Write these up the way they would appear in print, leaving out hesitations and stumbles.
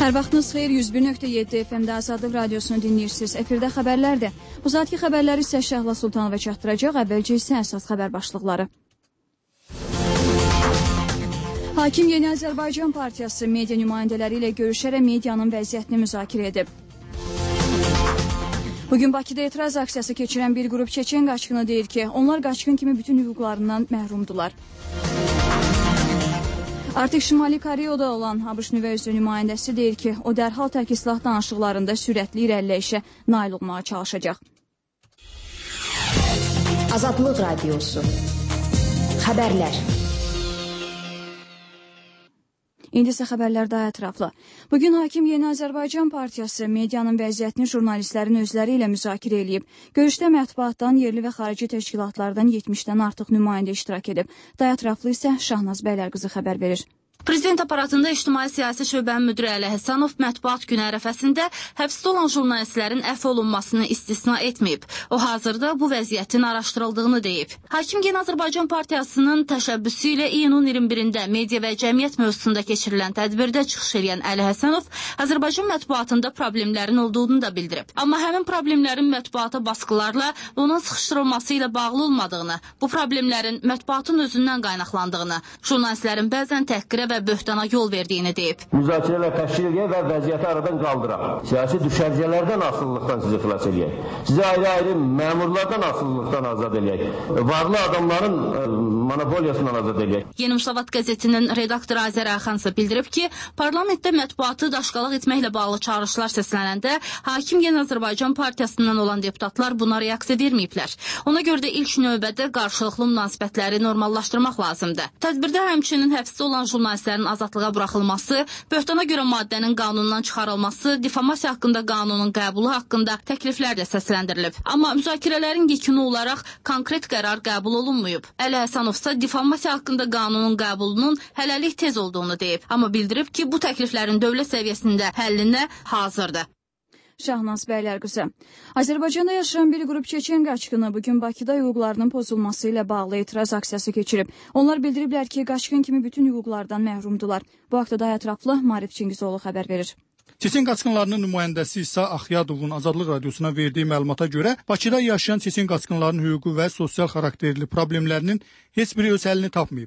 Hər vaxtınız xeyir, 101.7 FM-də Azadlıq Radiosunu dinləyirsiniz. Efirdə xəbərlərdir. Bu saatki xəbərləri isə Şəhla Sultanova çatdıracaq. Əvvəlcə isə əsas xəbər başlıqları. Hakim Yeni Azərbaycan Partiyası media nümayəndələri ilə görüşərək medianın vəziyyətini müzakirə edib. Bugün Bakıda etiraz aksiyası keçirən bir qrup Çeçen qaçqını deyir ki, onlar qaçqın kimi bütün hüquqlarından məhrumdular. Artıq Şimali Koreyada olan ABŞ nüvə üzrə nümayəndəsi deyir ki, o dərhal tərk silah danışıqlarında sürətli irəliləyişə nail olmağa çalışacaq. Azadlıq Radiosu. Xəbərlər. İndi isə xəbərlər daha ətraflı. Bugün Hakim Yeni Azərbaycan Partiyası medianın vəziyyətini jurnalistlərin özləri ilə müzakirə edib. Görüşdə mətbuatdan, yerli və xarici təşkilatlardan 70-dən artıq nümayəndə iştirak edib. Daha ətraflı isə Şahnaz Bəylərqızı xəbər verir. Prezident aparatında İctimai Siyasi Şöbənin müdiri Əli Həsənov mətbuat günü ərəfəsində həbsdə olan jurnalistlərin əfv olunmasını istisna etməyib. O hazırda bu vəziyyətin araşdırıldığını deyib. Hakim Yeni Azərbaycan Partiyasının təşəbbüsü ilə iyunun 21-də media və cəmiyyət mövzusunda keçirilən tədbirdə çıxış edən Əli Həsənov Azərbaycan mətbuatında problemlərin olduğunu da bildirib. Amma həmin problemlərin mətbuata baskılarla onun sıxışdırılması ilə bağlı olmadığını, bu problemlərin mətbuatın özündən qaynaqlandığını, jurnalistlərin bəzən təhqirə və böhtana yol verdiyini deyib. Müzakirələr təşkil edək və vəziyyəti aradan qaldıraq. Siyasi düşərgələrdən asılılıqdan sizi xilas edək. Sizi ayrı-ayrı məmurlardan asılılıqdan azad edək. Varlı adamların monopoliyasından azad edək. Yeni Müsavat qəzetinin redaktoru Azər Əxan isə bildirib ki, parlamentdə mətbuatı daşqalaq etməklə bağlı çağrışlar səslənəndə Hakim Yeni Azərbaycan Partiyasından olan deputatlar buna reaksiya verməyiblər. Ona görə də ilk növbədə qarşılıqlı münasibətləri normallaşdırmaq lazımdır. Tədbirdə həmçinin həbsdə olan jurnalistlərin azadlığa buraxılması, böhtana görə maddənin qanundan çıxarılması, difamasiya haqqında qanunun qəbulu haqqında təkliflər də səsləndirilib. Amma müzakirələrin yekunu olaraq konkret qərar qəbul olunmayıb. Əli Həsənov isə difamasiya haqqında qanunun qəbulunun hələlik tez olduğunu deyib. Amma bildirib ki, bu təkliflərin dövlət səviyyəsində həllinə hazırdır. Şahnaz Bəylərqızı. Azərbaycanda yaşayan bir qrup Çeçen qaçqını bugün Bakıda hüquqlarının pozulması ilə bağlı etiraz aksiyası keçirib. Onlar bildiriblər ki, qaçqın kimi bütün hüquqlardan məhrumdular. Bu haqda daha ətraflı Marif Çingizoğlu xəbər verir. Çeçen qaçqınlarının nümayəndəsi İsa Axyadovun Azadlıq Radiosuna verdiyi məlumata görə Bakıda yaşayan Çeçen qaçqınlarının hüquqi və sosial xarakterli problemlərinin heç biri öz əlini tapmayıb.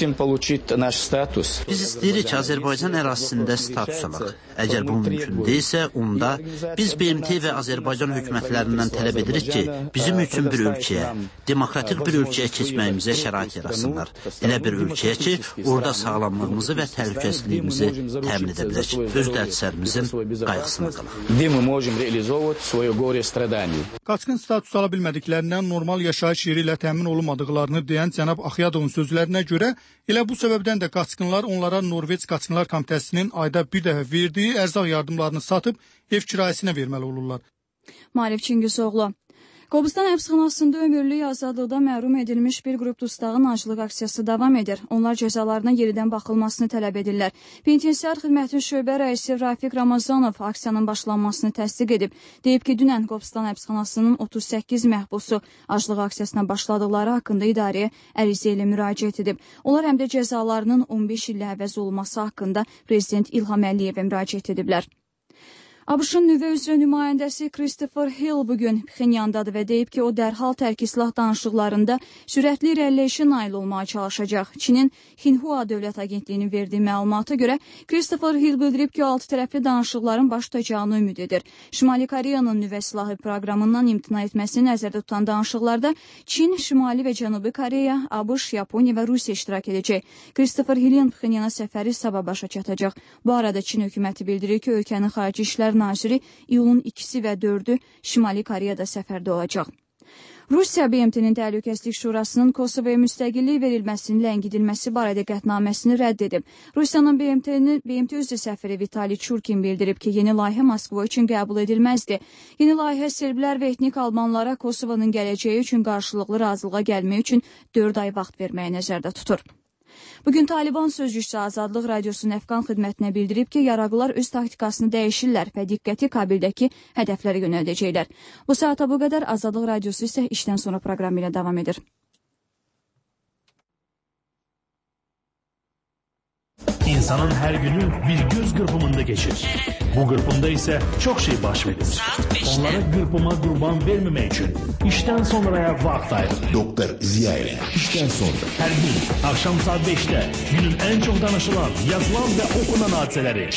Biz istəyirik ki, Azərbaycan ərazisində status alaq. Əgər bu mümkün deyilsə, onda biz BMT və Azərbaycan hökumətlərindən tələb edirik ki, bizim üçün bir ölkəyə, demokratik bir ölkəyə keçməyimizə şərait yarasınlar. Elə bir ölkəyə ki, orada sağlamlığımızı və təhlükəsizliyimizi təmin edə bilək. Öz dərdlərimizin qayğısına qalaq. Qaçqın status ala bilmədiklərindən normal yaşayış yeri ilə təmin olunmadıqlarını deyən cənab Axyadovun sözlərinə görə elə bu səbəbdən də qaçqınlar onlara Norveç Qaçqınlar Komitəsinin ayda bir dəfə verdiyi ərzaq yardımlarını satıb ev kirayəsinə verməli olurlar. Marif Çingizoğlu. Qobustan həbsxanasında ömürlük azadlıqdan məhrum edilmiş bir qrup dustağın aclıq aksiyası davam edir. Onlar cəzalarına yenidən baxılmasını tələb edirlər. Penitensiar xidmətin şöbə rəisi Rafiq Ramazanov aksiyanın başlanmasını təsdiq edib. Deyib ki, dünən Qobustan həbsxanasının 38 məhbusu aclıq aksiyasına başladıqları haqqında idarəyə ərizə ilə müraciət edib. Onlar həm də cəzalarının 15 illə əvəz olunması haqqında Prezident İlham Əliyevə müraciət ediblər. ABŞ-ın nüvə üzrə nümayəndəsi Christopher Hill bugün Pxenyandadır və deyib ki, o dərhal tərk silah danışıqlarında sürətli irəliləyişə nail olmağa çalışacaq. Çinin Xinhua dövlət agentliyinin verdiyi məlumata görə Christopher Hill bildirib ki, altı tərəfli danışıqların baş tutacağını ümid edir. Şimali Koreyanın nüvə silahı proqramından imtina etməsini nəzərdə tutan danışıqlarda Çin, Şimali və Cənubi Koreya, ABŞ, Yaponiya və Rusiya iştirak edəcək. Christopher Hill'in Pxenyana səfəri sabah başa çatacaq. Bu arada Çin hökuməti bildirir ki, ölkənin xarici işlər naziri iyulun 2-si və 4-ü Şimali Koreyada səfərdə olacaq. Rusiya BMT-nin Təhlükəsizlik Şurasının Kosovaya müstəqillik verilməsinin ləngidilməsi barədə qətnaməsini rədd edib. Rusiyanın BMT üzrə səfiri Vitali Churkin bildirib ki, yeni layihə Moskva üçün qəbul edilməzdi. Yeni layihə serblər və etnik albanlara Kosovanın gələcəyi üçün qarşılıqlı razılığa gəlmək üçün 4 ay vaxt verməyi nəzərdə tutur. Bugün Taliban sözcüsü Azadlıq Radiosunun Əfqan xidmətinə bildirib ki, yaraqlılar öz taktikasını dəyişirlər və diqqəti Kabildəki hədəflərə yönəldəcəklər. Bu saata bu qədər. Azadlıq Radiosu isə işdən sonra proqramı ilə davam edir. İnsanın her günü bir göz qırpımında geçir. Bu qırpımda ise çok şey baş verir. Onlara qırpıma qurban vermemek için işten sonraya vaxt ayırın. Doktor Ziya ile işten sonra. Her gün akşam saat 5'te günün en çok danışılan, yazılan ve okunan hadiseleri.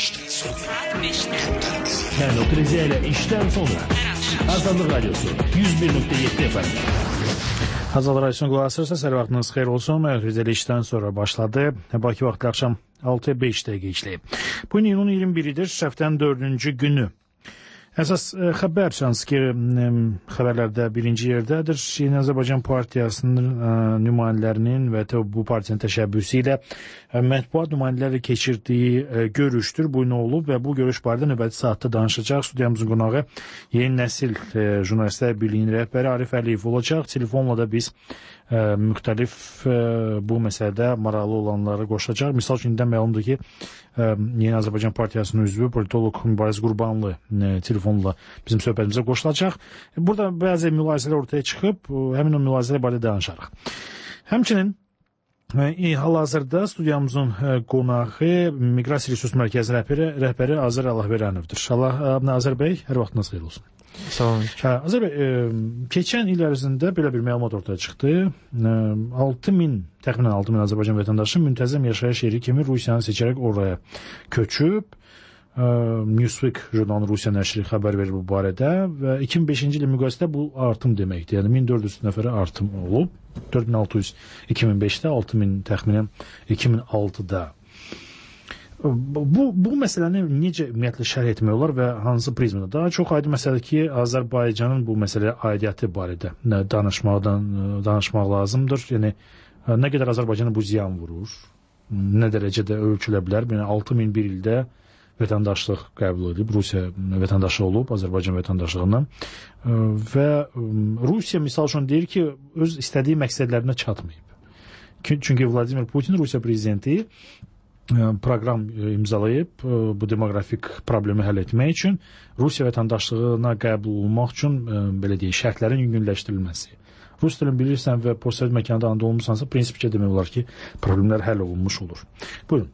Ben Doktor Ziya ile işten sonra. Azadlıq Radyosu 101.7 FM. Azadlıq Radyosu'na qulaq asırsa, hər vaxtınız xeyir olsun. Mərkəzdə işdən sonra başladı. Bakı vaxtı axşam 6-5 dəqiqə işləyib. Bu gün iyunun 21-idir, həftənin 4-cü günü. Əsas xəbər şansı ki, xəbərlərdə birinci yerdədir. Yeni Azərbaycan Partiyasının nümayəndələrinin və bu partiyanın təşəbbüsü ilə mətbuat nümayəndələri keçirdiyi görüşdür. Bu nə olub və bu görüş barədə növbəti saatda danışacaq. Studiyamızın qonağı Yeni Nəsil Jurnalistlər Birliyinin rəhbəri Arif Əliyev olacaq. Telefonla da biz müxtəlif bu məsələdə maraqlı olanlara qoşacaq. Misal üçün, məlumdur ki, Yeni Azərbaycan Partiyasının üzvü politoloq Mübariz Qurbanlı telefonla bizim söhbətimizə qoşulacaq. Burada bəzi mülahizələr ortaya çıxıb, həmin o mülahizələr barədə danışarıq. Həmçinin hal-hazırda studiyamızın qonağı Miqrasiya Resurs Mərkəzi rəhbəri Azər Allahverənovdur. Azər bəy, hər vaxtınız xeyir olsun. Salam. Azər bəy, keçən il ərzində belə bir məlumat ortaya çıxdı. Təxminən 6.000 Azərbaycan vətəndaşı müntəzəm yaşayış yeri kimi Rusiyanı seçərək oraya köçüb. Newsweek jurnalı Rusiya nəşri xəbər verir bu barədə və 2005-ci ilə müqayisədə bu artım deməkdir. Yəni 1400 nəfərə artım olub. 4600 2005-də, 6000 təxminən 2006-da. Bu məsələni necə ümumiyyətlə şərh etmək olar və hansı prizmada? Daha çox aydın məsələdir ki, Azərbaycanın bu məsələyə aidiyyəti barədə danışmaq lazımdır. Yəni, nə qədər Azərbaycana bu ziyan vurur, nə dərəcədə ölçülə bilər? Yəni, 6000 bir ildə vətəndaşlıq qəbul edib, Rusiya vətəndaşı olub, Azərbaycan vətəndaşlığından və Rusiya misal üçün deyir ki, öz istədiyi məqsədlərinə çatmayıb. Çünki Vladimir Putin, Rusiya prezidenti, proqram imzalayıb bu demoqrafik problemi həll etmək üçün Rusiya vətəndaşlığına qəbul olmaq üçün belə deyək, şərtlərin yüngülləşdirilməsi. Rus dilini bilirsən və postsovet məkanda anda olmuşsansa, prinsipcə demək olar ki, problemlər həll olunmuş olur. Buyurun.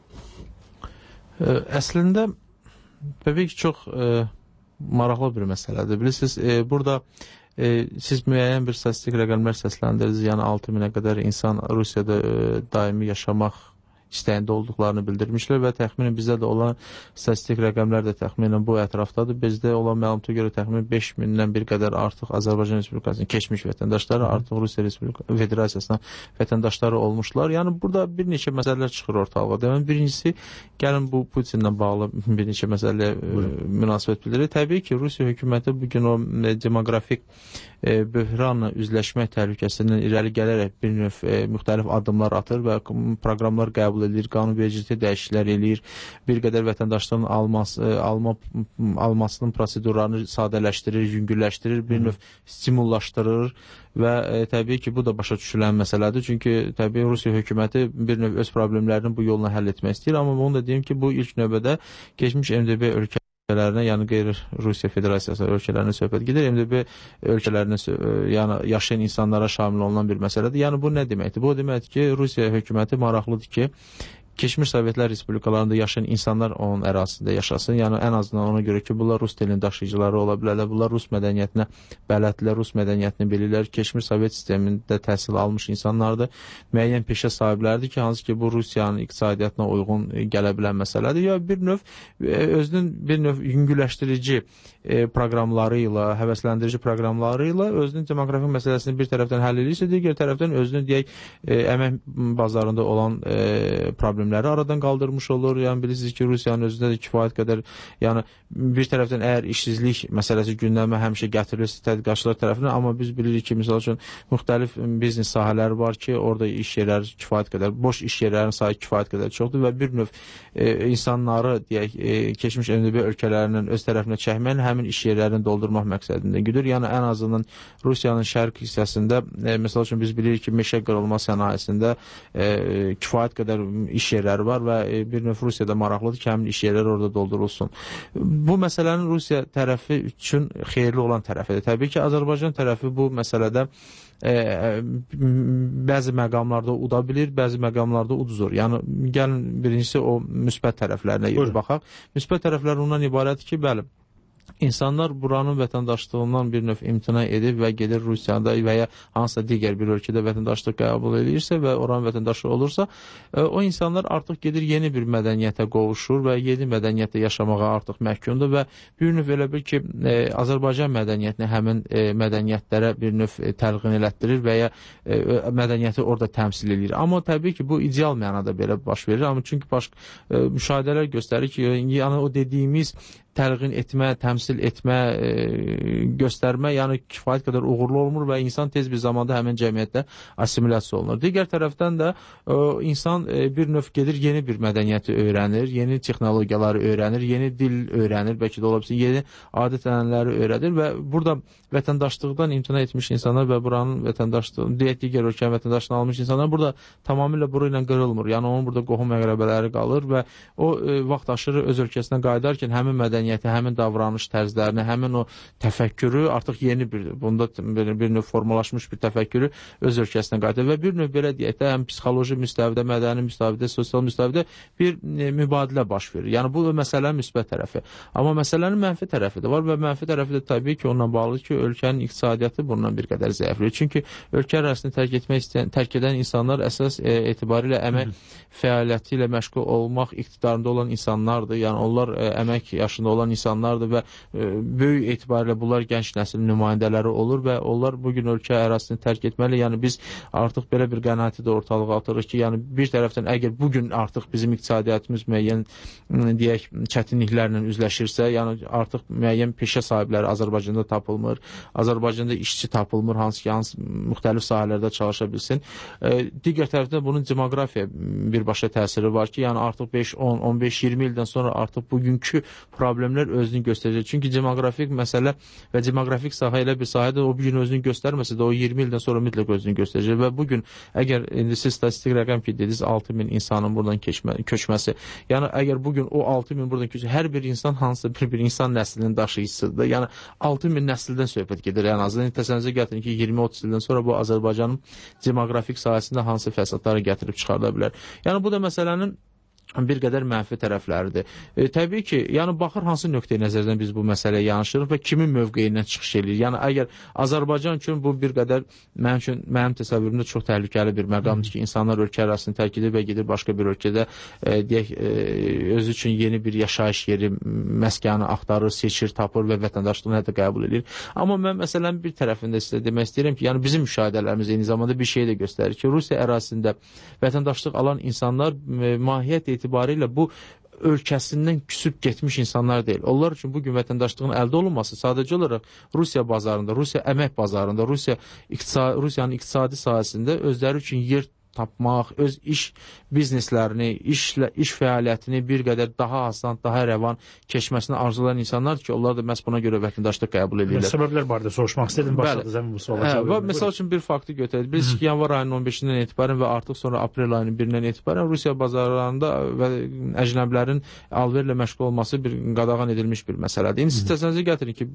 Əslində, təbii ki, çox maraqlı bir məsələdir. Bilirsiniz, burada siz müəyyən bir statistik rəqəmlər səsləndirdiniz, yəni 6000-ə qədər insan Rusiyada daimi yaşamaq istəyində olduqlarını bildirmişlər və təxminən bizdə də olan statistik rəqəmlər də təxminən bu ətrafdadır. Bizdə olan məlumata görə təxminən 5000-dən bir qədər artıq Azərbaycan Respublikasının keçmiş vətəndaşları, artıq Rusiya Federasiyasına vətəndaşları olmuşlar. Yəni, burada bir neçə məsələlər çıxır ortalığa. Demək, birincisi, gəlin bu Putinlə bağlı bir neçə məsələyə münasibət bildirir. Təbii ki, Rusiya hökuməti bugün o demoqrafik böhranla üzləşmək təhlükəsindən irəli gələrək bir növ müxtəlif addımlar atır və proqramlar qəbul edir, qanunvericilikdə dəyişikliklər eləyir, bir qədər vətəndaşlığın almasının prosedurlarını sadələşdirir, yüngülləşdirir, bir növ stimullaşdırır və təbii ki, bu da başa düşülən məsələdir. Çünki təbii Rusiya hökuməti bir növ öz problemlərini bu yolla həll etmək istəyir, amma onu da deyim ki, bu ilk növbədə keçmiş MDB ölkələrinə, yəni qeyri-Rusiya Federasiyası ölkələrinə söhbət gedir. MDB ölkələrinə, yəni yaşayan insanlara şamil olunan bir məsələdir. Yəni bu nə deməkdir? Bu deməkdir ki, Rusiya hökuməti maraqlıdır ki, keçmiş Sovetlər Respublikalarında yaşayan insanlar onun ərazisində yaşasın. Yəni, ən azından ona görə ki, bunlar Rus dilinin daşıyıcıları ola bilərlər, bunlar Rus mədəniyyətinə bələddirlər, Rus mədəniyyətini bilirlər. Keçmiş Sovet sistemində təhsil almış insanlardır, müəyyən peşə sahibləridir ki, hansı ki, bu Rusiyanın iqtisadiyyatına uyğun gələ bilən məsələdir. Ya bir növ, özünün bir növ yüngüləşdirici proqramları ilə, həvəsləndirici proqramları ilə özünün demoqrafik məsələsini bir tərəfdən həll edirsə, digər tərəfdən özünün, deyək, əmək bazarında olan problemləri aradan qaldırmış olur. Yəni, bilirsiniz ki, Rusiyanın özündə də kifayət qədər, yəni, bir tərəfdən əgər işsizlik məsələsi gündəmə həmişə gətirilirsə tədqiqatçılar tərəfindən, amma biz bilirik ki, misal üçün, müxtəlif biznes sahələri var ki, orada iş yerləri kifayət qədər, boş iş yerlərinin sayı kifayət qədər çoxdur və bir növ insanları, deyək, keçmiş MDB ölkələrinin öz tərəfinə çəkməklə həmin iş yerlərini doldurmaq məqsədində güdür. Yəni, ən azından Rusiyanın şərq hissəsində, misal üçün, biz bilirik ki, meşə qırılma sənayesində kifayət qədər iş yerləri var və bir növ Rusiyada maraqlıdır ki, həmin iş yerləri orada doldurulsun. Bu məsələnin Rusiya tərəfi üçün xeyirli olan tərəfidir. Təbii ki, Azərbaycan tərəfi bu məsələdə bəzi məqamlarda uda bilir, bəzi məqamlarda uduzur. Yəni, gəlin birincisi o müsbət tərəflərinə baxaq. Müsbət tərəflər ondan ibarətdir ki, bəli, İnsanlar buranın vətəndaşlığından bir növ imtina edib və gedir Rusiyada və ya hansısa digər bir ölkədə vətəndaşlıq qəbul edirsə və oranın vətəndaşı olursa, o insanlar artıq gedir yeni bir mədəniyyətə qovuşur və yeni mədəniyyətdə yaşamağa artıq məhkumdur və bir növ elə bil ki, Azərbaycan mədəniyyətini həmin mədəniyyətlərə bir növ təlqin elətdirir və ya mədəniyyəti orada təmsil edir. Amma təbii ki, bu ideal mənada belə baş verir. Amma çünki müşahidələr göstərir ki, yəni o dediyimiz təlqin etmə, təmsil etmə, göstərmə, yəni kifayət qədər uğurlu olmur və insan tez bir zamanda həmin cəmiyyətdə assimilyasiya olunur. Digər tərəfdən də insan bir növ gedir, yeni bir mədəniyyəti öyrənir, yeni texnologiyaları öyrənir, yeni dil öyrənir, bəlkə də ola bilsin, yeni adət-ənənələri öyrənir və burada vətəndaşlıqdan imtina etmiş insanlar və buranın vətəndaşlığını, digər ölkənin vətəndaşlığını almış insanlar burada tamamilə buru ilə qırılmır. Yəni onun burada qohum əqrəbələri qalır və o vaxt aşırı öz ölkəsinə qayıdarkən həmin mədəniyyəti, həmin davranış tərzlərini, həmin o təfəkkürü artıq yeni bunda bir növ formalaşmış bir təfəkkürü öz ölkəsinə qayıdır və bir növ belə deyək də həm psixoloji müstəvidə, mədəni müstəvidə, sosial müstəvidə bir mübadilə baş verir. Yəni bu məsələnin müsbət tərəfi. Amma məsələnin mənfi tərəfi də var və mənfi tərəfi də təbii ki, onunla bağlıdır ki, ölkənin iqtisadiyyatı bundan bir qədər zəifləyir. Çünki ölkə ərazisini tərk edən insanlar əsas etibarilə əmək fəaliyyəti ilə məşğul olmaq iqtidarında olan insanlardır. Yəni onlar əmək yaşında olan insanlardır və böyük etibarilə bunlar gənc nəsil nümayəndələri olur və onlar bugün ölkə ərazisini tərk etməli. Yəni biz artıq belə bir qənaəti də ortalığa atırıq ki, yəni bir tərəfdən əgər bugün artıq bizim iqtisadiyyatımız müəyyən deyək çətinliklərlə üzləşirsə, yəni artıq müəyyən peşə sahibləri Azərbaycanda tapılmır, Azərbaycanda işçi tapılmır, hansı ki, müxtəlif sahələrdə çalışa bilsin. Digər tərəfdən bunun demoqrafiya birbaşa təsiri var ki, yəni artıq 5, 10, 15, 20 ildən sonra artıq bugünkü problemlər özünü göstərəcək. Çünki demoqrafik məsələ və demoqrafik sahə elə bir sahədir, o bugün özünü göstərməsə də o 20 ildən sonra mütləq özünü göstərəcək və bugün əgər indi siz statistik rəqəm ki, dediniz 6.000 insanın buradan köçməsi, yəni əgər bugün o 6.000 buradan köçməsi, hər bir insan hansısa bir insan nəslinin daşıyıcısıdır. Yəni 6.000 nəsildən söhbət gedir. Yəni azından təsəvvürünüzə gətirin ki, 20-30 ildən sonra bu Azərbaycanın demoqrafik sahəsində hansı fəsadları gətirib çıxarda bilər. Yəni bu da məsələnin bir qədər mənfi tərəfləridir. Təbii ki, yəni baxır hansı nöqteyi nəzərdən biz bu məsələyə yanaşırıq və kimin mövqeyindən çıxış edir. Yəni əgər Azərbaycan üçün bu bir qədər mənim təsəvvürümdə çox təhlükəli bir məqamdır ki, insanlar ölkə ərazisini tərk edir və gedir başqa bir ölkədə deyək özü üçün yeni bir yaşayış yeri, məskəni axtarır, seçir, tapır və vətəndaşlığını hətta qəbul edir. Amma mən məsələnin bir tərəfində sizə demək istəyirəm ki, yəni bizim müşahidələrimiz eyni zamanda bir şey də göstərir ki, Rusiya ərazisində vətəndaşlıq alan insanlar mahiyyət etibarilə bu ölkəsindən küsüb getmiş insanlar deyil. Onlar üçün bugün vətəndaşlığın əldə olunması sadəcə olaraq Rusiya bazarında, Rusiya əmək bazarında, Rusiyanın iqtisadi sahəsində özləri üçün yer tapmaq, öz iş bizneslərini, iş fəaliyyətini bir qədər daha asan, daha rəvan keçməsini arzulayan insanlar ki, onlar da məhz buna görə vətəndaşlıq qəbul edirlər. Səbəblər barədə soruşmaq istədim, başladı zəmin bu suala. Məsəl üçün bir faktı götürək. Biz ki, yanvar ayının 15-dən etibarən və artıq sonra aprel ayının 1-dən etibarən Rusiya bazarlarında və əcnəbilərin alverlə məşğul olması bir qadağan edilmiş bir məsələdir. İndi siz təsəvvürünüzə gətirin ki,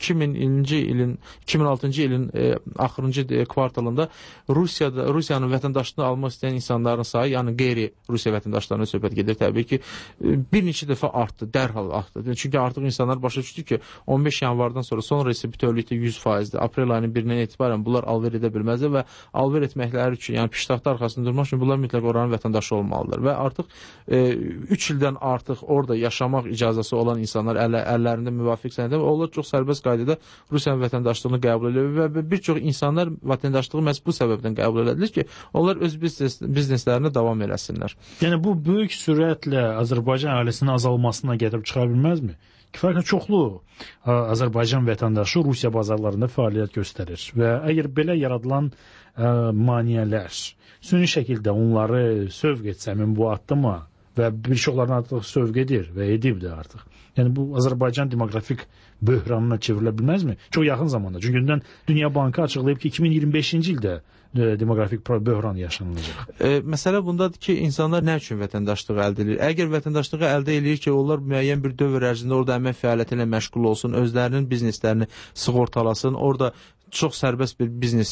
2006-cı ilin axırıncı kvartalında Rusiyanın vətəndaşlığını almaq istəyən insanların sayı, yəni qeyri-Rusiya vətəndaşlarına söhbət gedir, təbii ki, bir neçə dəfə artdı, dərhal artdı. Çünki artıq insanlar başa düşdü ki, 15 yanvardan sonra isə bütövlükdə 100%-dir. Aprel ayının 1-dən etibarən bunlar alver edə bilməzdir və alver etməkləri üçün, yəni piştaxta arxasında durmaq üçün bunlar mütləq oranın vətəndaşı olmalıdır. Və artıq 3 ildən artıq orada yaşamaq icazəsi olan insanlar əllərində müvafiq sənədə və onlar çox sərbəst qaydada Rusiyanın vətəndaşlığını qəbul edir və bir çox insanlar vətəndaşlığı məhz bu səbəbdən qəbul edilir ki, onlar öz bizneslərinə davam eləsinlər. Yəni bu böyük sürətlə Azərbaycan əhalisinin azalmasına gətirib çıxara bilməzmi? Kifayət çoxlu Azərbaycan vətəndaşı Rusiya bazarlarında fəaliyyət göstərir və əgər belə yaradılan maneələr süni şəkildə onları sövq etsə bu addıma və bir çoxlarını artıq sövq edir və edib də artıq. Yəni bu Azərbaycan demoqrafik böhranına çevrilə bilməzmi? Çox yaxın zamanda. Çünki Dünya Bankı açıqlayıb ki, 2025-ci ildə demoqrafik böhran yaşanılacaq. Məsələ bundadır ki, insanlar nə üçün vətəndaşlığı əldə edir? Əgər vətəndaşlığı əldə edir ki, onlar müəyyən bir dövr ərzində orada əmək fəaliyyəti ilə məşğul olsun, özlərinin bizneslərini sığortalasın, orada çox sərbəst bir biznes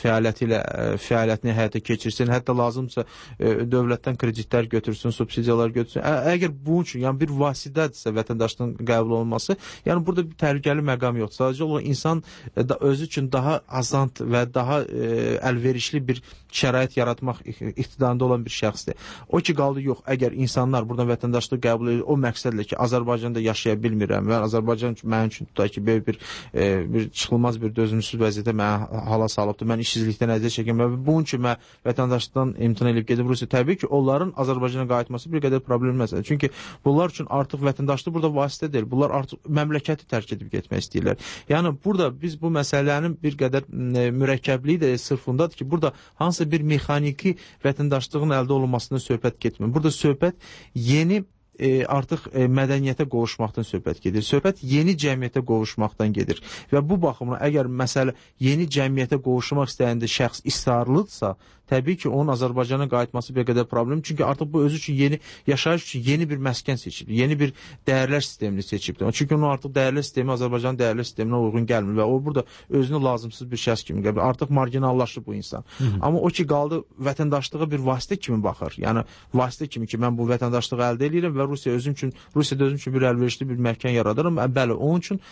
fəaliyyətini həyata keçirsin, hətta lazımsa dövlətdən kreditlər götürsün, subsidiyalar götürsün. Əgər bunun üçün, yəni bir vasitədirsə vətəndaşlığın qəbul olunması, yəni burada bir təhlükəli məqam yoxdur. Sadəcə olaraq insan özü üçün daha azant və daha əlverişli bir şərait yaratmaq iqtidarında olan bir şəxsdir. O ki, qaldı yox, əgər insanlar buradan vətəndaşlığı qəbul edir, o məqsədlə ki, Azərbaycanda yaşaya bilmirəm və Azərbaycan mənim üçün tutaq ki, bir çıxılmaz bir dözümsüz vəziyyətə mənə hala salıbdır. Mən işsizlikdən əziyyət çəkirəm və bunun üçün mən vətəndaşlıqdan imtina edib gedib Rusiya. Təbii ki, onların Azərbaycana qayıtması bir qədər problem məsələdir. Çünki bunlar üçün artıq vətəndaşlıq burada vasitə deyil. Bunlar artıq məmləkəti tərk edib getmək istəyirlər. Yəni burada biz bu məsələnin bir qədər mürəkkəbliyi də sırfındadır ki, burada hansısa bir mexaniki vətəndaşlığın əldə olunmasından söhbət getmir. Burada söhbət yeni artıq mədəniyyətə qovuşmaqdan söhbət gedir. Söhbət yeni cəmiyyətə qovuşmaqdan gedir. Və bu baxımdan əgər məsələ yeni cəmiyyətə qovuşmaq istəyəndə şəxs israrlıdırsa, təbii ki, onun Azərbaycana qayıtması bir qədər problem. Çünki artıq bu özü üçün yeni yaşayış üçün yeni bir məskən seçibdir. Yeni bir dəyərlər sistemini seçibdir. Çünki onun artıq dəyərlər sistemi Azərbaycanın dəyərlər sisteminə uyğun gəlmir və o burada özünü lazımsız bir şəxs kimi qəbul. Artıq marginallaşır bu insan. Amma o ki, qaldı vətəndaşlığa bir vasitə kimi baxır. Yəni vasitə kimi ki, mən bu vətəndaşlığı əldə edirəm və Rusiyada özüm üçün bir əlverişli bir məkan yaradıram. Bəli, onun üçün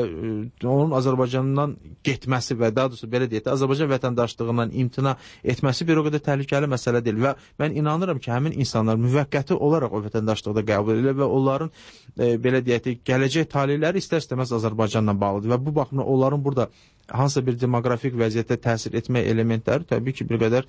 onun Azərbaycandan getməsi və daha doğrusu belə deyək də, Azərbaycan vətəndaşlığından imtina etməsi bir o qədər təhlükəli məsələ deyil və mən inanıram ki, həmin insanlar müvəqqəti olaraq o vətəndaşlıqda qəbul edilir və onların belə deyək də, gələcək taleyləri istər-istəməz Azərbaycanla bağlıdır və bu baxımdan onların burada hansısa bir demoqrafik vəziyyətə təsir etmək elementləri təbii ki, bir qədər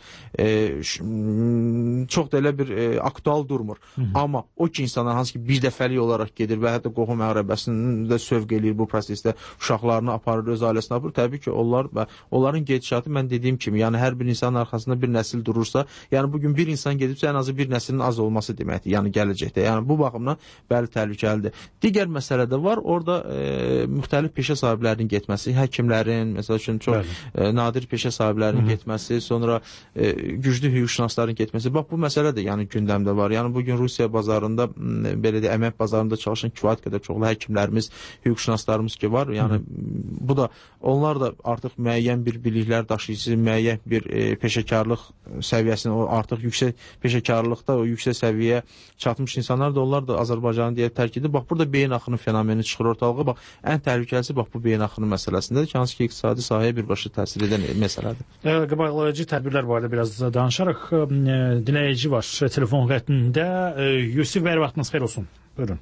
çox da elə bir aktual durmur. Amma o ki, insanlar hansı ki, bir dəfəlik olaraq gedir və hətta qohum əqrəbəsini də sövq eləyir bu prosesdə, uşaqlarını aparır, öz ailəsini aparır. Təbii ki, onların gedişatı mən dediyim kimi, yəni hər bir insanın arxasında bir nəsil durursa, yəni bugün bir insan gedibsə, ən azı bir nəslin az olması deməkdir, yəni gələcəkdə. Yəni bu baxımdan bəli təhlükəlidir. Digər məsələ də var, orada müxtəlif peşə sahiblərinin getməsi, həkimlərin, məsəl üçün çox nadir peşə sahiblərinin getməsi, sonra güclü hüquqşünasların getməsi. Bax, bu məsələ də yəni gündəmdə var. Yəni bugün Rusiya bazarında, belə də əmək bazarında çalışan kifayət qədər çoxlu həkimlərimiz, hüquqşünaslarımız ki var. Yəni bu da, onlar da artıq müəyyən bir biliklər daşıyıcısı, müəyyən bir peşəkarlıq səviyyəsində, o artıq yüksək peşəkarlıqda o yüksək səviyyəyə çatmış insanlar da, onlar da Azərbaycanı deyə tərk edir. Bax, burada beyin-axını fenomeni çıxır ortalığa. Bax, ən təhlükəlisi bax bu beyin-axını məsələsindədir ki, hansı ki, iqtisadi sahəyə birbaşa təsir edən məsələdir. Qabaqlayıcı tədbirlər barədə biraz danışarıq. Dinləyici var telefon xəttində. Yusuf, hər vaxtınız xeyir olsun. Buyurun.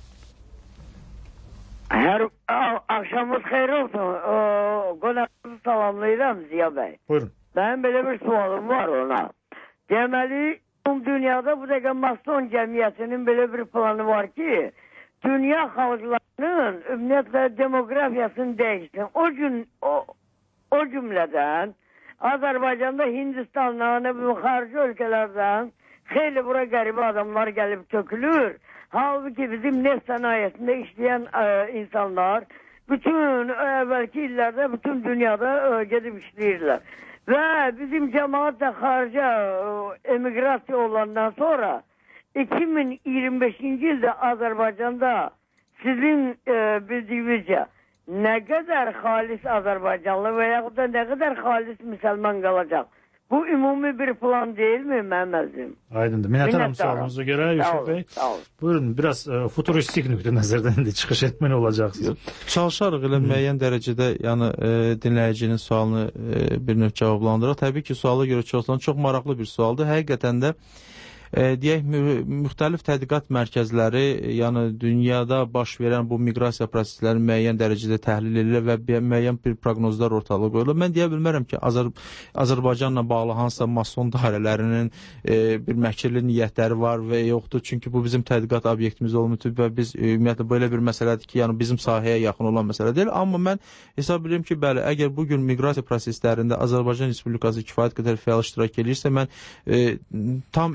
Hər axşamınız xeyir olsun. Qonaqlarınızı salamlayıram Ziya bəy. Buyurun. Mənim belə bir sualım var ona. Deməli, dünyada bu dəqiqə Maston cəmiyyətinin belə bir planı var ki, dünya xalqlarının ümumiyyətlə demoqrafiyasını dəyişsin. O cümlədən Azərbaycanda, Hindistandan, xarici ölkələrdən xeyli bura qəribə adamlar gəlib tökülür. Halbuki bizim neft sənayesində işləyən insanlar bütün əvvəlki illərdə bütün dünyada gedib işləyirlər. Və bizim cəmaat da xarici emigrasiya olandan sonra 2025-ci ildə Azərbaycanda sizin bildiyinizcə nə qədər xalis Azərbaycanlı və yaxud da nə qədər xalis müsəlman qalacaq? Bu ümumi bir plan deyilmi məməlcim? Aydındır. Minnətdaram sualınıza görə Yusuf bəy. Buyurun, biraz futuristik nöqtə nəzərdən indi çıxış etməli olacaqsınız. Çalışarıq elə müəyyən dərəcədə, yəni dinləyicinin sualını bir növ cavablandıraq. Təbii ki, suala görə çox maraqlı bir sualdır. Həqiqətən də deyək, müxtəlif tədqiqat mərkəzləri, yəni dünyada baş verən bu miqrasiya proseslərini müəyyən dərəcədə təhlil edirlər və müəyyən bir proqnozlar ortalığa qoyulur. Mən deyə bilmərəm ki, Azərbaycanla bağlı hansısa mason dairələrinin bir məkirli niyyətləri var və yoxdur. Çünki bu bizim tədqiqat obyektimiz olmuşdur və biz ümumiyyətlə belə bir məsələdir ki, yəni bizim sahəyə yaxın olan məsələ deyil. Amma mən hesab edirəm ki, bəli, əgər bugün miqrasiya proseslərində Azərbaycan Respublikası kifayət qədər fəal iştirak edirsə, mən tam əminəm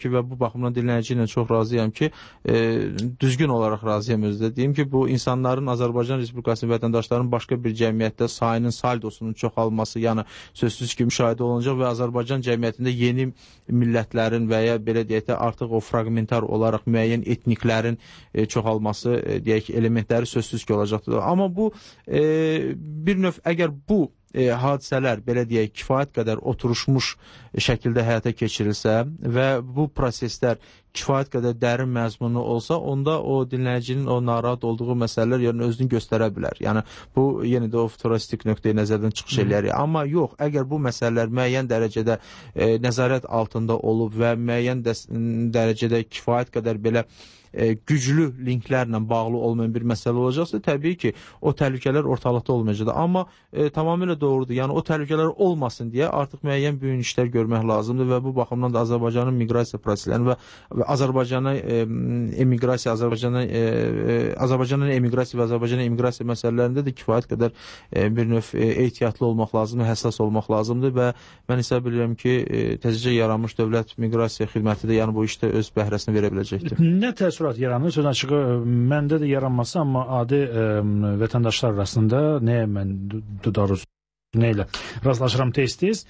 ki, və bu baxımdan dinləyici ilə çox razıyam ki, düzgün olaraq razıyam özdə. Deyim ki, bu insanların Azərbaycan Respublikasının vətəndaşlarının başqa bir cəmiyyətdə sayının saldosunun çoxalması, yəni sözsüz ki, müşahidə olunacaq və Azərbaycan cəmiyyətində yeni millətlərin və ya belə deyək də artıq o fragmentar olaraq müəyyən etniklərin çoxalması, deyək ki, elementləri sözsüz ki, olacaqdır. Amma bu bir növ əgər bu hadisələr, belə deyək, kifayət qədər oturuşmuş şəkildə həyata keçirilsə və bu proseslər kifayət qədər dərin məzmunlu olsa, onda o dinləyicinin o narahat olduğu məsələlər yəni özünü göstərə bilər. Yəni bu yenə də o futuristik nöqteyi nəzərdən çıxış eləyər. Amma yox, əgər bu məsələlər müəyyən dərəcədə nəzarət altında olub və müəyyən dərəcədə kifayət qədər belə güclü linklərlə bağlı olmayan bir məsələ olacaqsa, təbii ki, o təhlükələr ortalıqda olmayacaqdır. Amma tamamilə doğrudur. Yəni o təhlükələr olmasın deyə artıq müəyyən böyük işlər görmək lazımdır və bu baxımdan da Azərbaycanın miqrasiya proseslərini və Azərbaycana emiqrasiya, Azərbaycanın emiqrasiya və Azərbaycanın emiqrasiya məsələlərində də kifayət qədər bir növ ehtiyatlı olmaq lazımdır, həssas olmaq lazımdır və mən hesab edirəm ki, təzəcə yaranmış dövlət miqrasiya xidməti də yəni bu işdə öz bəhrəsini verə biləcəkdir. Nə təəssürat yaranır? Söz açığı məndə də yaranması, amma adi vətəndaşlar arasında nəyə mən dudarız? Neyle rastlaşıram tez-tez.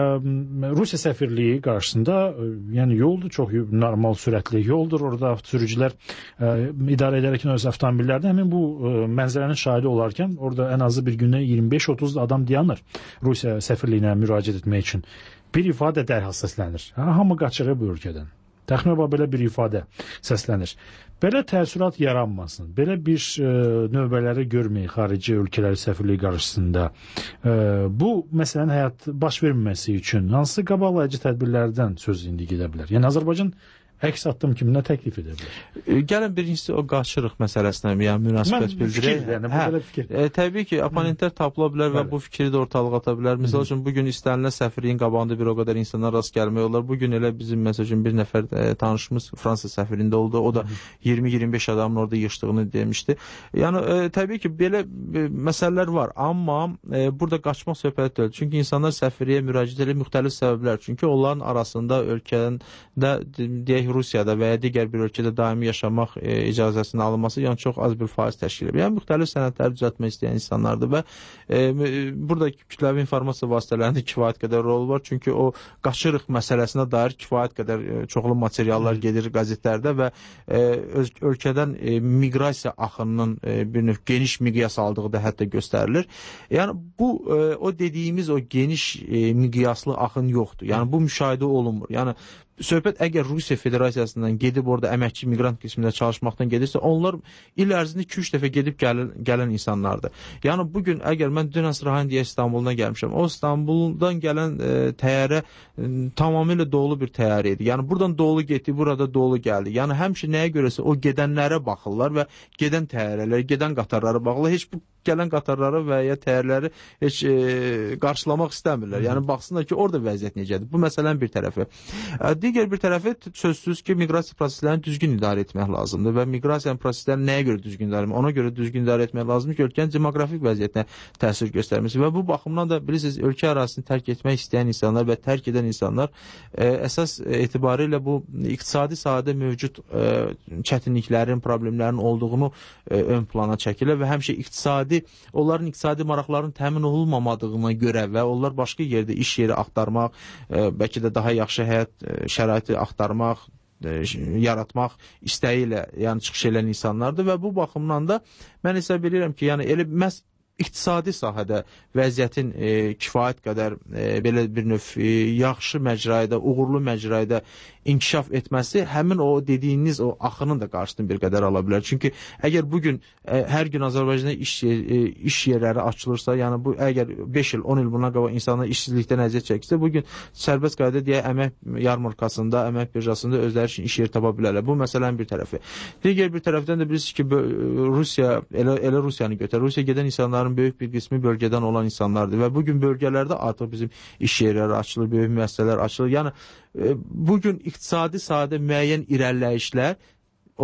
Rusiya səfirliyi qarşısında yəni yoldur, çox normal sürətli yoldur. Orada sürücülər idarə edərək öz avtomobillərdə həmin bu mənzərənin şahidi olarkən orada ən azı bir günə 25-30 adam dayanır Rusiya səfirliyinə müraciət etmək üçün. Bir ifadə dərhal səslənir. Hamı qaçırır bu ölkədən. Təxminən belə bir ifadə səslənir. Belə təəssürat yaranmasın, belə bir növbələri görməyik xarici ölkələri səfirliyi qarşısında. Bu məsələnin həyat baş verməməsi üçün hansı qabaqlayıcı tədbirlərdən söz indi gedə bilər? Yəni Azərbaycan əks addım kimi nə təklif edə bilər? Gəlin birincisi o qaçırıq məsələsinə yəni münasibət bildirək. Təbii ki, oponentlər tapıla bilər və bu fikri də ortalığa ata bilər. Məsəl üçün, bugün istənilən səfirliyin qabağında bir o qədər insanlar rast gəlmək olar. Bugün elə bizim məsəl üçün bir nəfər tanışımız Fransa səfirliyində oldu. O da 20-25 adamın orada yığışdığını demişdi. Yəni, təbii ki, belə məsələlər var. Amma burada qaçmaq söhbəti deyil. Çünki insanlar səfirliyə müraciət edir müxtəlif səbəblər. Çünki onların arasında ölkədə deyək Rusiyada və ya digər bir ölkədə daimi yaşamaq icazəsinin alınması yəni çox az bir faiz təşkil edir. Yəni müxtəlif sənədləri düzəltmək istəyən insanlardır və burada kütləvi informasiya vasitələrində kifayət qədər rol var. Çünki o qaçırıq məsələsinə dair kifayət qədər çoxlu materiallar gedir qəzetlərdə və ölkədən miqrasiya axınının bir növ geniş miqyas aldığı da hətta göstərilir. Yəni bu o dediyimiz o geniş miqyaslı axın yoxdur. Yəni bu müşahidə olunmur. Yəni söhbət əgər Rusiya Federasiyasından gedib orada əməkçi miqrant qismində çalışmaqdan gedirsə, onlar il ərzində 2-3 dəfə gedib gələn insanlardır. Yəni bugün əgər mən dünən Sırhayn deyə İstanbuldan gəlmişəm, o İstanbuldan gələn təyyarə tamamilə dolu bir təyyarə idi. Yəni buradan dolu getdi, burada dolu gəldi. Yəni həmişə nəyə görəsə o gedənlərə baxırlar və gedən təyyarələr, gedən qatarlara baxırlar. Heç bu gələn qatarları və ya təyyarələri heç qarşılamaq istəmirlər. Yəni baxsınlar ki, orada vəziyyət necədir. Bu məsələnin bir tərəfi. Digər bir tərəfi sözsüz ki, miqrasiya proseslərini düzgün idarə etmək lazımdır və miqrasiyanın proseslərini nəyə görə düzgün idarə etmək? Ona görə düzgün idarə etmək lazımdır ki, ölkənin demoqrafik vəziyyətinə təsir göstərməsi və bu baxımdan da bilirsiniz, ölkə ərazisini tərk etmək istəyən insanlar və tərk edən insanlar əsas etibarilə bu iqtisadi sahədə mövcud çətinliklərin, problemlərin olduğunu ön plana çəkilir və həmişə onların iqtisadi maraqlarının təmin olunmamadığına görə və onlar başqa yerdə iş yeri axtarmaq, bəlkə də daha yaxşı həyat şəraiti axtarmaq, yaratmaq istəyi ilə yəni çıxış edən insanlardır və bu baxımdan da mən hesab edirəm ki, yəni elə məhz iqtisadi sahədə vəziyyətin kifayət qədər belə bir növ yaxşı məcrayda, uğurlu məcrayda inkişaf etməsi həmin o dediyiniz o axının da qarşısını bir qədər ala bilər. Çünki əgər bugün hər gün Azərbaycanda iş yerləri açılırsa, yəni bu əgər 5 il, 10 il bundan qabaq insanlar işsizlikdən əziyyət çəkirsə, bugün sərbəst qaydada deyə əmək yarmarkasında, əmək birjasında özləri üçün iş yeri tapa bilərlər. Bu məsələnin bir tərəfi. Digər bir tərəfdən də bilirsiniz ki, Rusiya, elə Rusiyanı götür. Rusiya gedən insanların böyük bir qismi bölgədən olan insanlardır və bugün bölgələrdə artıq bizim iş yerləri açılır, böyük müəssisələr açılır. Yəni bugün iqtisadi sahədə müəyyən irəliləyişlər o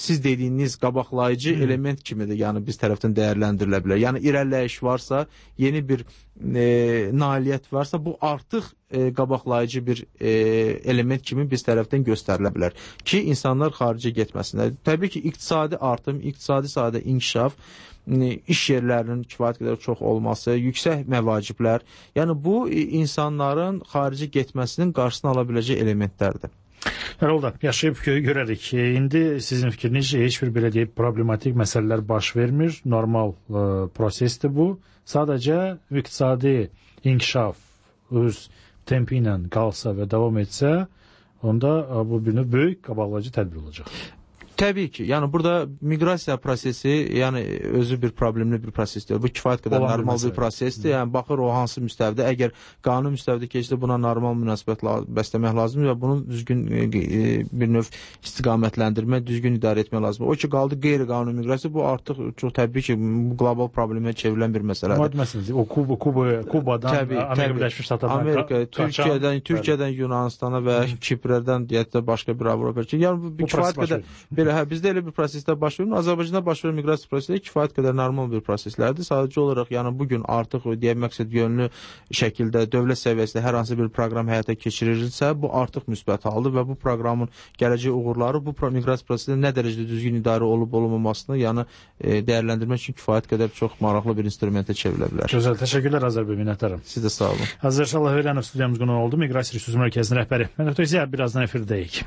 siz dediyiniz qabaqlayıcı element kimidir, yəni biz tərəfdən dəyərləndirilə bilər. Yəni irəliləyiş varsa, yeni bir nailiyyət varsa, bu artıq qabaqlayıcı bir element kimi biz tərəfdən göstərilə bilər ki, insanlar xaricə getməsinlər. Təbii ki, iqtisadi artım, iqtisadi sahədə inkişaf, iş yerlərinin kifayət qədər çox olması, yüksək məvaciblər, yəni bu insanların xaricə getməsinin qarşısını ala biləcək elementlərdir. Herhalde yaşayıp görərik. İndi sizin fikrinizcə heç bir belə deyib problematik məsələlər baş vermir. Normal prosesdir bu. Sadəcə iqtisadi inkişaf öz tempi ilə qalsa və davam etsə, onda bu bir böyük qabaqlayıcı tədbir olacaq. Təbii ki, yəni burada miqrasiya prosesi, yəni özü bir problemli bir prosesdir. Bu kifayət qədər normal bir prosesdir. Yəni baxır o hansı müstəvidə, əgər qanun müstəvidə keçsə buna normal münasibət bəsləmək lazımdır və bunu düzgün bir növ istiqamətləndirmək, düzgün idarə etmək lazımdır. O ki, qaldı qeyri-qanuni miqrasiya, bu artıq çox təbii ki, qlobal problemə çevrilən bir məsələdir. Məsələn, o Kubadan Amerika Birləşmiş Ştatlarına Türkiyədən Yunanistana və Kiprdən deyək də başqa bir Avropa ki, yəni bu kifayət qədər bizdə elə bir prosesdə baş verir. Azərbaycanda baş verən miqrasiya prosesi kifayət qədər normal bir proseslərdir. Sadəcə olaraq yəni bugün artıq deyək məqsəd yönlü şəkildə dövlət səviyyəsində hər hansı bir proqram həyata keçirilirsə, bu artıq müsbət haldır və bu proqramın gələcək uğurları bu miqrasiya prosesində nə dərəcədə düzgün idarə olub-olmamasını yəni dəyərləndirmək üçün kifayət qədər çox maraqlı bir instrumentə çevrilə bilər. Gözəl, təşəkkürlər Azər bəy, minnətdaram. Siz də sağ olun. Azər Şallahveryanov studiyamız qonu oldu. Miqrasiya Resurs Mərkəzinin rəhbəri. Mən Ötəy Ziyad, birazdan efirdəyik.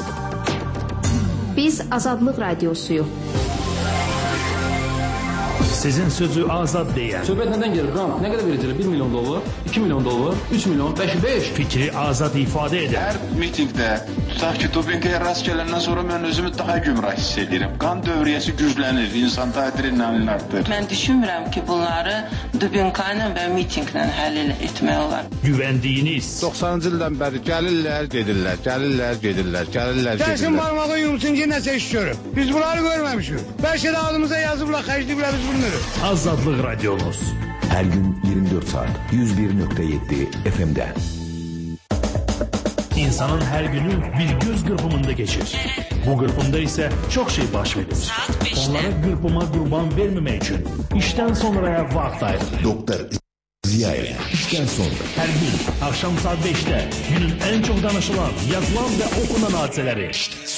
Biz Azadlıq Radiosuyuq. Sizin sözü azad deyən. Söhbət nədən gelir? Nə qədər verəcəklər? 1 milyon dollar, 2 milyon dollar, 3 milyon, 5. Fikri azad ifadə edən. Hər mitingdə, tutaq ki, dopinqaya rast gələndən sonra mən özümü daha gümrah hiss edirəm. Qan dövriyyəsi güclənir, insanda adrenalin artır. Mən düşünmürəm ki, bunları dopinqayla və mitinqlə həll etmək olar. Güvəndiyiniz. 90-cı ildən bəri gəlirlər, gedirlər. Gəlsin barmağı yumsun ki, nəsə iş görür. Biz bunları görməmişik. Bəlkə də adımıza yazıblar, xərcliblər biz bunu. Azadlıq Radyonuz. Her gün 24 saat 101.7 FM'de. İnsanın her günü bir göz qırpımında geçir. Bu qırpımda ise çok şey baş verir. Onlara qırpıma qurban vermemek için işten sonraya vaxt ayırır. Doktor Ziya ile işten sonra. Her gün akşam saat 5'te günün en çok danışılan, yazılan ve okunan hadiseleri.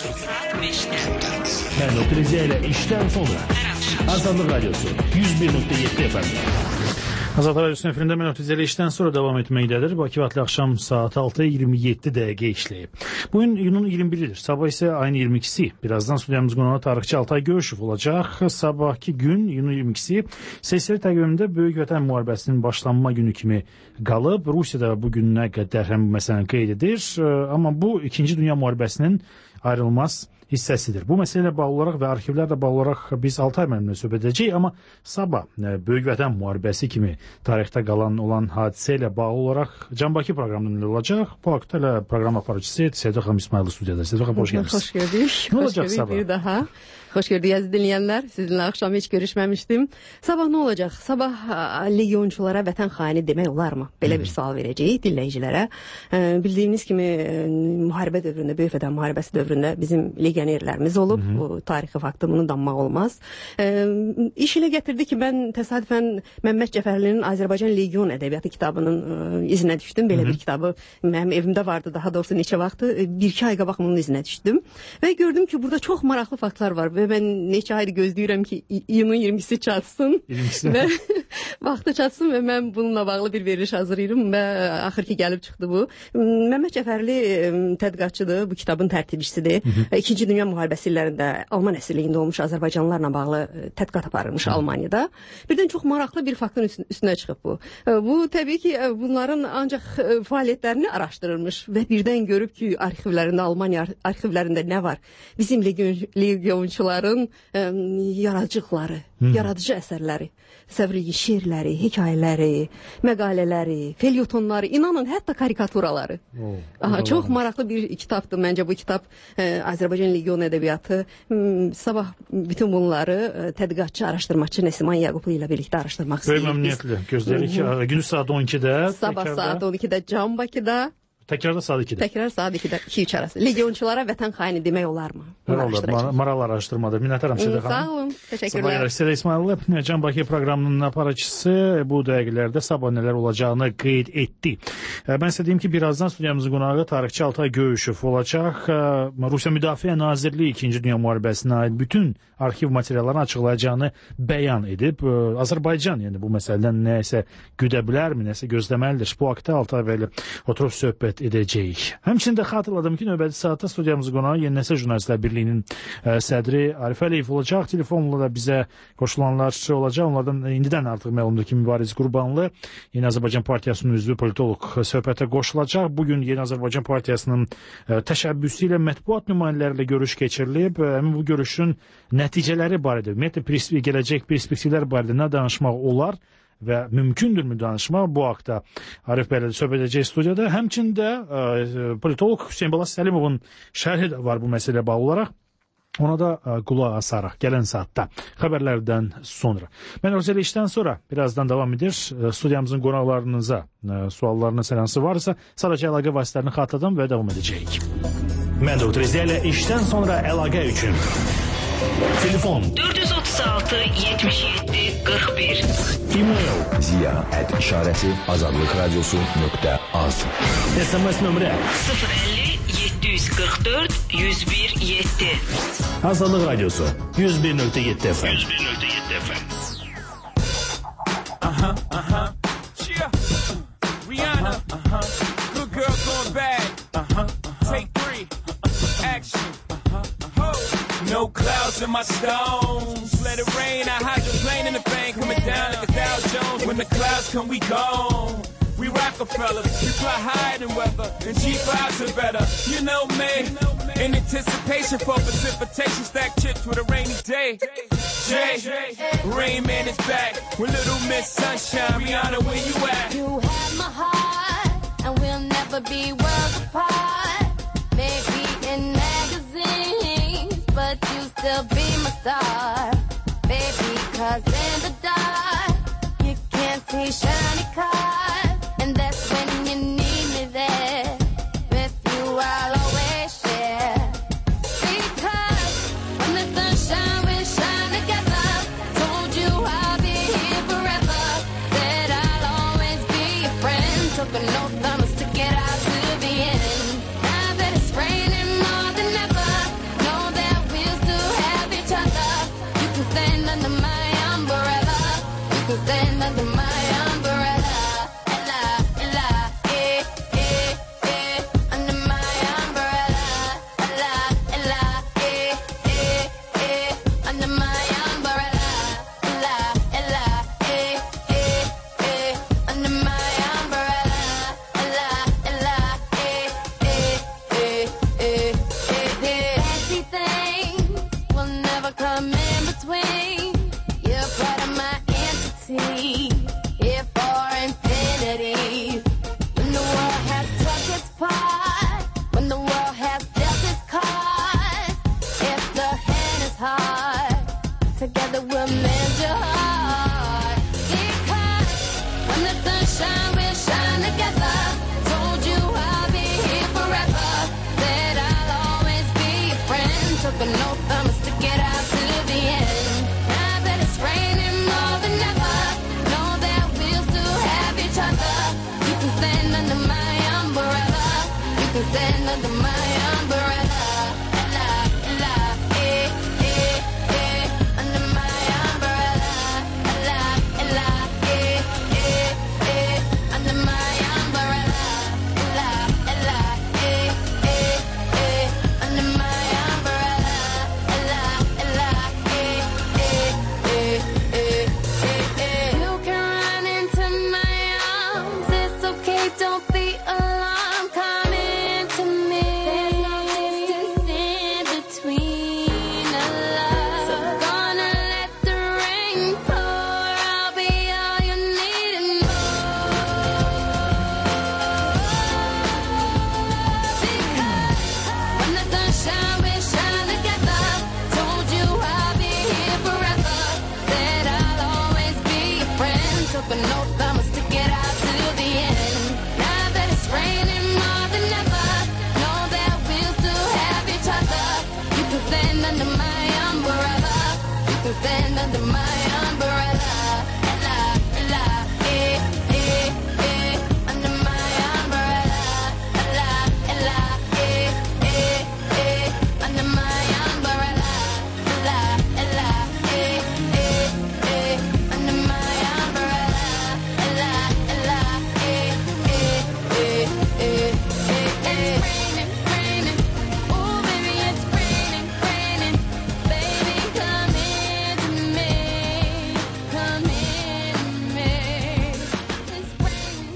Ben Doktor Ziya ile işten sonra. Azadlıq Radyosu 101.7 FM. Azadlıq Radyosu'nun efirində mən Ötəy ilə işdən sonra davam etməkdədir. Bakı vaxtı axşam saat 6:27 dəqiqə işləyib. Bugün iyunun 21'idir. Sabah ise ayın 22'si. Birazdan stüdyamız qonağı tarixçi Altay Görüşüv olacaq. Sabahki gün iyunun 22'si SSR təqvimində Böyük Vətən müharibəsinin başlanma günü kimi qalıb. Rusiyada bu gününə qədər həm bu məsələni qeyd edir. Amma bu 2. Dünya müharibəsinin ayrılmaz hissəsidir. Bu məsələyə bağlı olaraq və arxivlərlə bağlı olaraq biz Altay müəllimlə söhbət edəcəyik, amma sabah Böyük Vətən müharibəsi kimi tarixdə qalan olan hadisə ilə bağlı olaraq Can Bakı proqramında olacaq. Bu haqda elə proqram aparıcısı Sevda xanım İsmayıllı studiyada. Sevda xanım, hoş geldiniz. Hoş gördük. Ne olacaq sabah? Bir daha. Hoş gördük aziz dinleyenler. Sizinle akşam hiç görüşmemiştim. Sabah ne olacak? Sabah legionçulara vətən xaini demək olar mı? Belə bir sual verəcəyik dinləyicilərə. Bildiyiniz kimi müharibə dövründə, Böyük Vətən müharibəsi dövründə bizim legionerlərimiz olub. Bu tarixi faktı, bunu danmaq olmaz. İş ilə gətirdi ki, mən təsadüfən Məmməd Cəfərlinin Azərbaycan Legion ədəbiyyatı kitabının izinə düşdüm. Belə bir kitabı mənim evimdə vardı, daha doğrusu neçə vaxtı. 1-2 ay qabaq bunun izinə düşdüm. Və gördüm ki, burada çox maraqlı faktlar var. Və mən neçə aydır gözləyirəm ki, iyunun 20'si çatsın və vaxtı çatsın və mən bununla bağlı bir veriliş hazırlayırım və axır ki gəlib çıxdı bu. Məmməd Cəfərli tədqiqatçıdır, bu kitabın tərtibçisidir. 2. Dünya müharibəsi illərində Alman əsirliyində olmuş Azərbaycanlılarla bağlı tədqiqat aparılmış Almaniyada. Birdən çox maraqlı bir faktın üstünə çıxıb bu. Bu təbii ki, bunların ancaq fəaliyyətlərini araşdırılmış və birdən görüb ki, arxivlərində, Almaniya arxivlərində nə var? Bizim legionçular yaradıcılıqları, yaradıcı əsərləri, səvriyi şeirləri, hekayələri, məqalələri, felyetonları, inanın hətta karikaturaları. Çox maraqlı bir kitabdır məncə bu kitab. Azərbaycan Legion ədəbiyyatı. Sabah bütün bunları tədqiqatçı, araşdırmacı Nəsiman Yaqublu ilə birlikdə araşdırmaq istəyirik. Məmnuniyyətlə gözləyirik. Günü saat 12'də. Sabah saat 12'də Can Bakıda. Təkrarda saat 2-də. Təkrar saat 2-3 arası. Legionçulara vətən xaini demək olarmı? Maral araşdırmadır. Minnətdaram sizə xanım. Sağ olun. Təşəkkürlər. Sizə İsmailov, Can Bakı proqramının aparıcısı bu dəqiqələrdə sabah nələr olacağını qeyd etdi. Mən sizə deyim ki, birazdan studiyamızın qonağı tarixçi Altay Göyüşov olacaq. Rusiya Müdafiə Nazirliyi 2-ci Dünya müharibəsinə aid bütün arxiv materiallarını açıqlayacağını bəyan edib. Azərbaycan yəni bu məsələdən nəsə güdə bilərmi, nəsə gözləməlidir. Bu haqda Altay bəy ilə oturub söhbət edəcəyik. Həmçinin də xatırladım ki, növbəti saatda studiyamızın qonağı Yeni Nəsil Jurnalistlər Birliyinin sədri Arif Əliyev olacaq. Telefonla da bizə qoşulanlar olacaq. Onlardan indidən artıq məlumdur ki, Mübariz Qurbanlı Yeni Azərbaycan Partiyasının üzvü politoloq söhbətə qoşulacaq. Bugün Yeni Azərbaycan Partiyasının təşəbbüsü ilə mətbuat nümayəndələri ilə görüş keçirilib. Həmin bu görüşün nəticələri barədə, ümumiyyətlə gələcək perspektivlər barədə nə danışmaq olar və mümkündürmü danışmaq, bu haqda Arif bəylə də söhbət edəcək studiyada. Həmçində politoloq Hüseyn Balas Səlimovun şərhi də var bu məsələyə bağlı olaraq. Ona da qulaq asaraq gələn saatda xəbərlərdən sonra. Mən Özəl işdən sonra birazdan davam edir. Studiyamızın qonaqlarınıza suallarınız sənəsi varsa sadəcə əlaqə vasitələrini xatırladım və davam edəcəyik. Mən Dr. Ziya ilə işdən sonra əlaqə üçün. Telefon 436 77 41. E-mail ziya@işarəsi-azadlıqradiosu.az. SMS nömrə 050 744 101 7. Azadlıq Radiosu 101.7 FM. 101.7 FM. Rihanna, good girl going bad. Take 3, action. No clouds in my stones. Let it rain. I hydroplane in the bank, coming down like a Dow Jones. When the clouds come, we gone. We Rockefellers, we fly higher than weather, and G5s are better. You know me. In anticipation for precipitation, stack chips with a rainy day. Jay, Rain Man is back with Little Miss Sunshine. Rihanna, where you at? You have my heart, and we'll never be worlds apart. Maybe in magazines, but you still be my star. Baby, 'cause in the dark, you can't see shiny cars. And that's when you need me there. With you, I'll always share. Because when the sunshine will shine together, told you I'll be here forever. Said I'll always be your friend. Took an oath, I'ma stick it out to the end. Now that it's raining more than ever, know that we'll still have each other. You can stand under my umbrella. You can stand under my umbrella. Together we'll mend your heart. Because when the sunshine will shine together, told you I'll be here forever. Said I'll always be your friend. Took an oath, I'ma stick it out to the end. Now that it's raining more than ever, know that we'll still have each other. You can stand under my umbrella. You can stand under my umbrella. stand under my umbrella. You can stand under my umbrella. Ella, ella, eh, eh, eh. Under my umbrella. Ella, ella, eh, eh, eh. Under my umbrella. Ella, ella, eh, eh, eh. Under my umbrella. Ella, ella, eh, eh, eh, eh, eh. It's raining, raining. Oh, baby, it's raining, raining. Baby, come into me. Come into me. It's raining,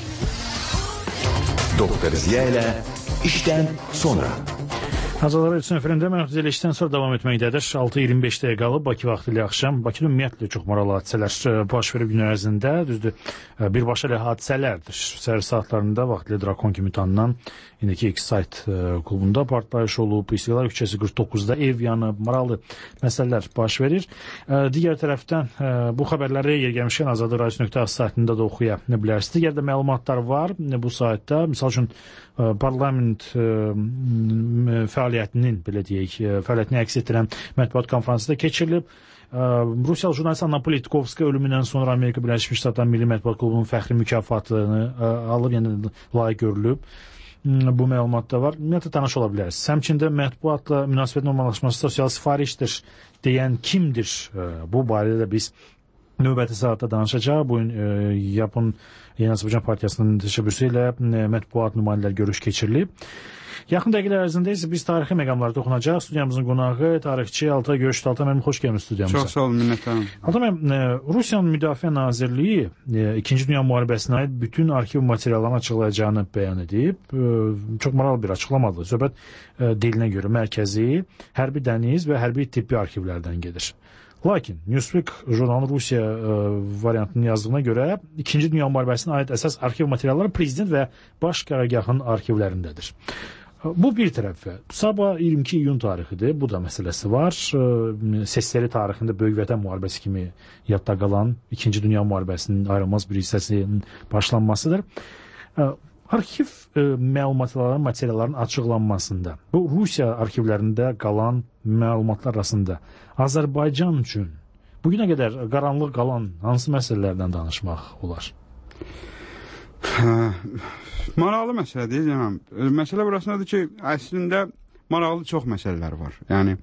raining. Doktor Ziya ilə işdən sonra. Azalar üçün efirində mərhuzəli işdən sonra davam etməkdədir. 6:25 dəqiqə qalıb Bakı vaxtı ilə axşam. Bakıda ümumiyyətlə çox maraqlı hadisələr baş verib gün ərzində. Düzdür, birbaşa elə hadisələrdir. Səhər saatlarında vaxtilə Drakon kimi tanınan indiki X-Site klubunda partlayış olub, İstiqlal küçəsi 49-da ev yanıb, maraqlı məsələlər baş verir. Digər tərəfdən bu xəbərləri yer gəlmişkən Azadlıq Radio.az saytında da oxuya bilərsiniz. Digər də məlumatlar var bu saytda. Misal üçün parlament fəaliyyətinin, belə deyək, fəaliyyətini əks etdirən mətbuat konfransı da keçirilib. Rusiyalı jurnalist Anna Politkovska ölümündən sonra Amerika Birləşmiş Ştatları Milli Mətbuat Klubunun fəxri mükafatını alıb, yəni layiq görülüb. Bu məlumat da var. Ümumiyyətlə tanış ola bilərsiniz. Həmçində mətbuatla münasibət normallaşması sosial sifarişdir deyən kimdir? Bu barədə də biz növbəti saatda danışacaq. Bu gün Yapon Yeni Azərbaycan Partiyasının təşəbbüsü ilə mətbuat nümayəndələri görüş keçirilib. Yaxın dəqiqələr ərzində isə biz tarixi məqamlara toxunacaq. Studiyamızın qonağı tarixçi Altay Görüşlü. Altay müəllim, xoş gəlmisiniz studiyamıza. Çox sağ olun, minnətdaram. Altay müəllim, Rusiyanın Müdafiə Nazirliyi 2-ci Dünya müharibəsinə aid bütün arxiv materiallarını açıqlayacağını bəyan edib. Çox maraqlı bir açıqlamadır. Söhbət dilinə görə mərkəzi, hərbi dəniz və hərbi tibbi arxivlərdən gedir. Lakin Newsweek jurnalı Rusiya variantının yazdığına görə 2-ci Dünya müharibəsinə aid əsas arxiv materialları prezident və baş qərargahın arxivlərindədir. Bu bir tərəfə. Sabah 22 iyun tarixidir. Bu da məsələsi var. SSR tarixində Böyük Vətən müharibəsi kimi yadda qalan 2-ci Dünya müharibəsinin ayrılmaz bir hissəsinin başlanmasıdır. Arxiv məlumatların, materialların açıqlanmasında, bu Rusiya arxivlərində qalan məlumatlar arasında Azərbaycan üçün bugünə qədər qaranlıq qalan hansı məsələlərdən danışmaq olar? Maraqlı məsələdir. Məsələ burasındadır ki, əslində maraqlı çox məsələlər var. Yəni,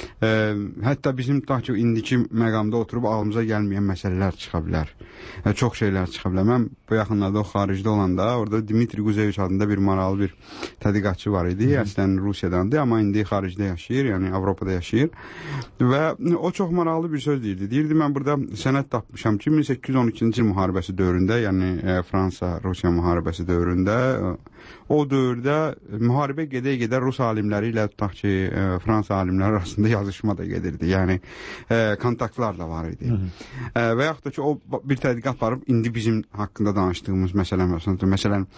hətta bizim indiki məqamda oturub ağlımıza gəlməyən məsələlər çıxa bilər. Çox şeylər çıxa bilər. Mən bu yaxınlarda o xaricdə olanda, orada Dmitri Guzeviç adında bir maraqlı bir tədqiqatçı var idi. Əslən Rusiyadandır, amma indi xaricdə yaşayır, yəni Avropada yaşayır. Və o çox maraqlı bir söz deyirdi. Deyirdi, mən burada sənəd tapmışam ki, 1812-ci müharibəsi dövründə, yəni Fransa-Rusiya müharibəsi dövründə, o dövrdə müharibə gedə-gedə Rus alimləri ilə tutaq ki, Fransa alimləri arasında yazışma da gedirdi. Yəni, kontaktlar da var idi. Və yaxud da ki, o bir tədqiqat varıb, indi bizim haqqında danışdığımız məsələn,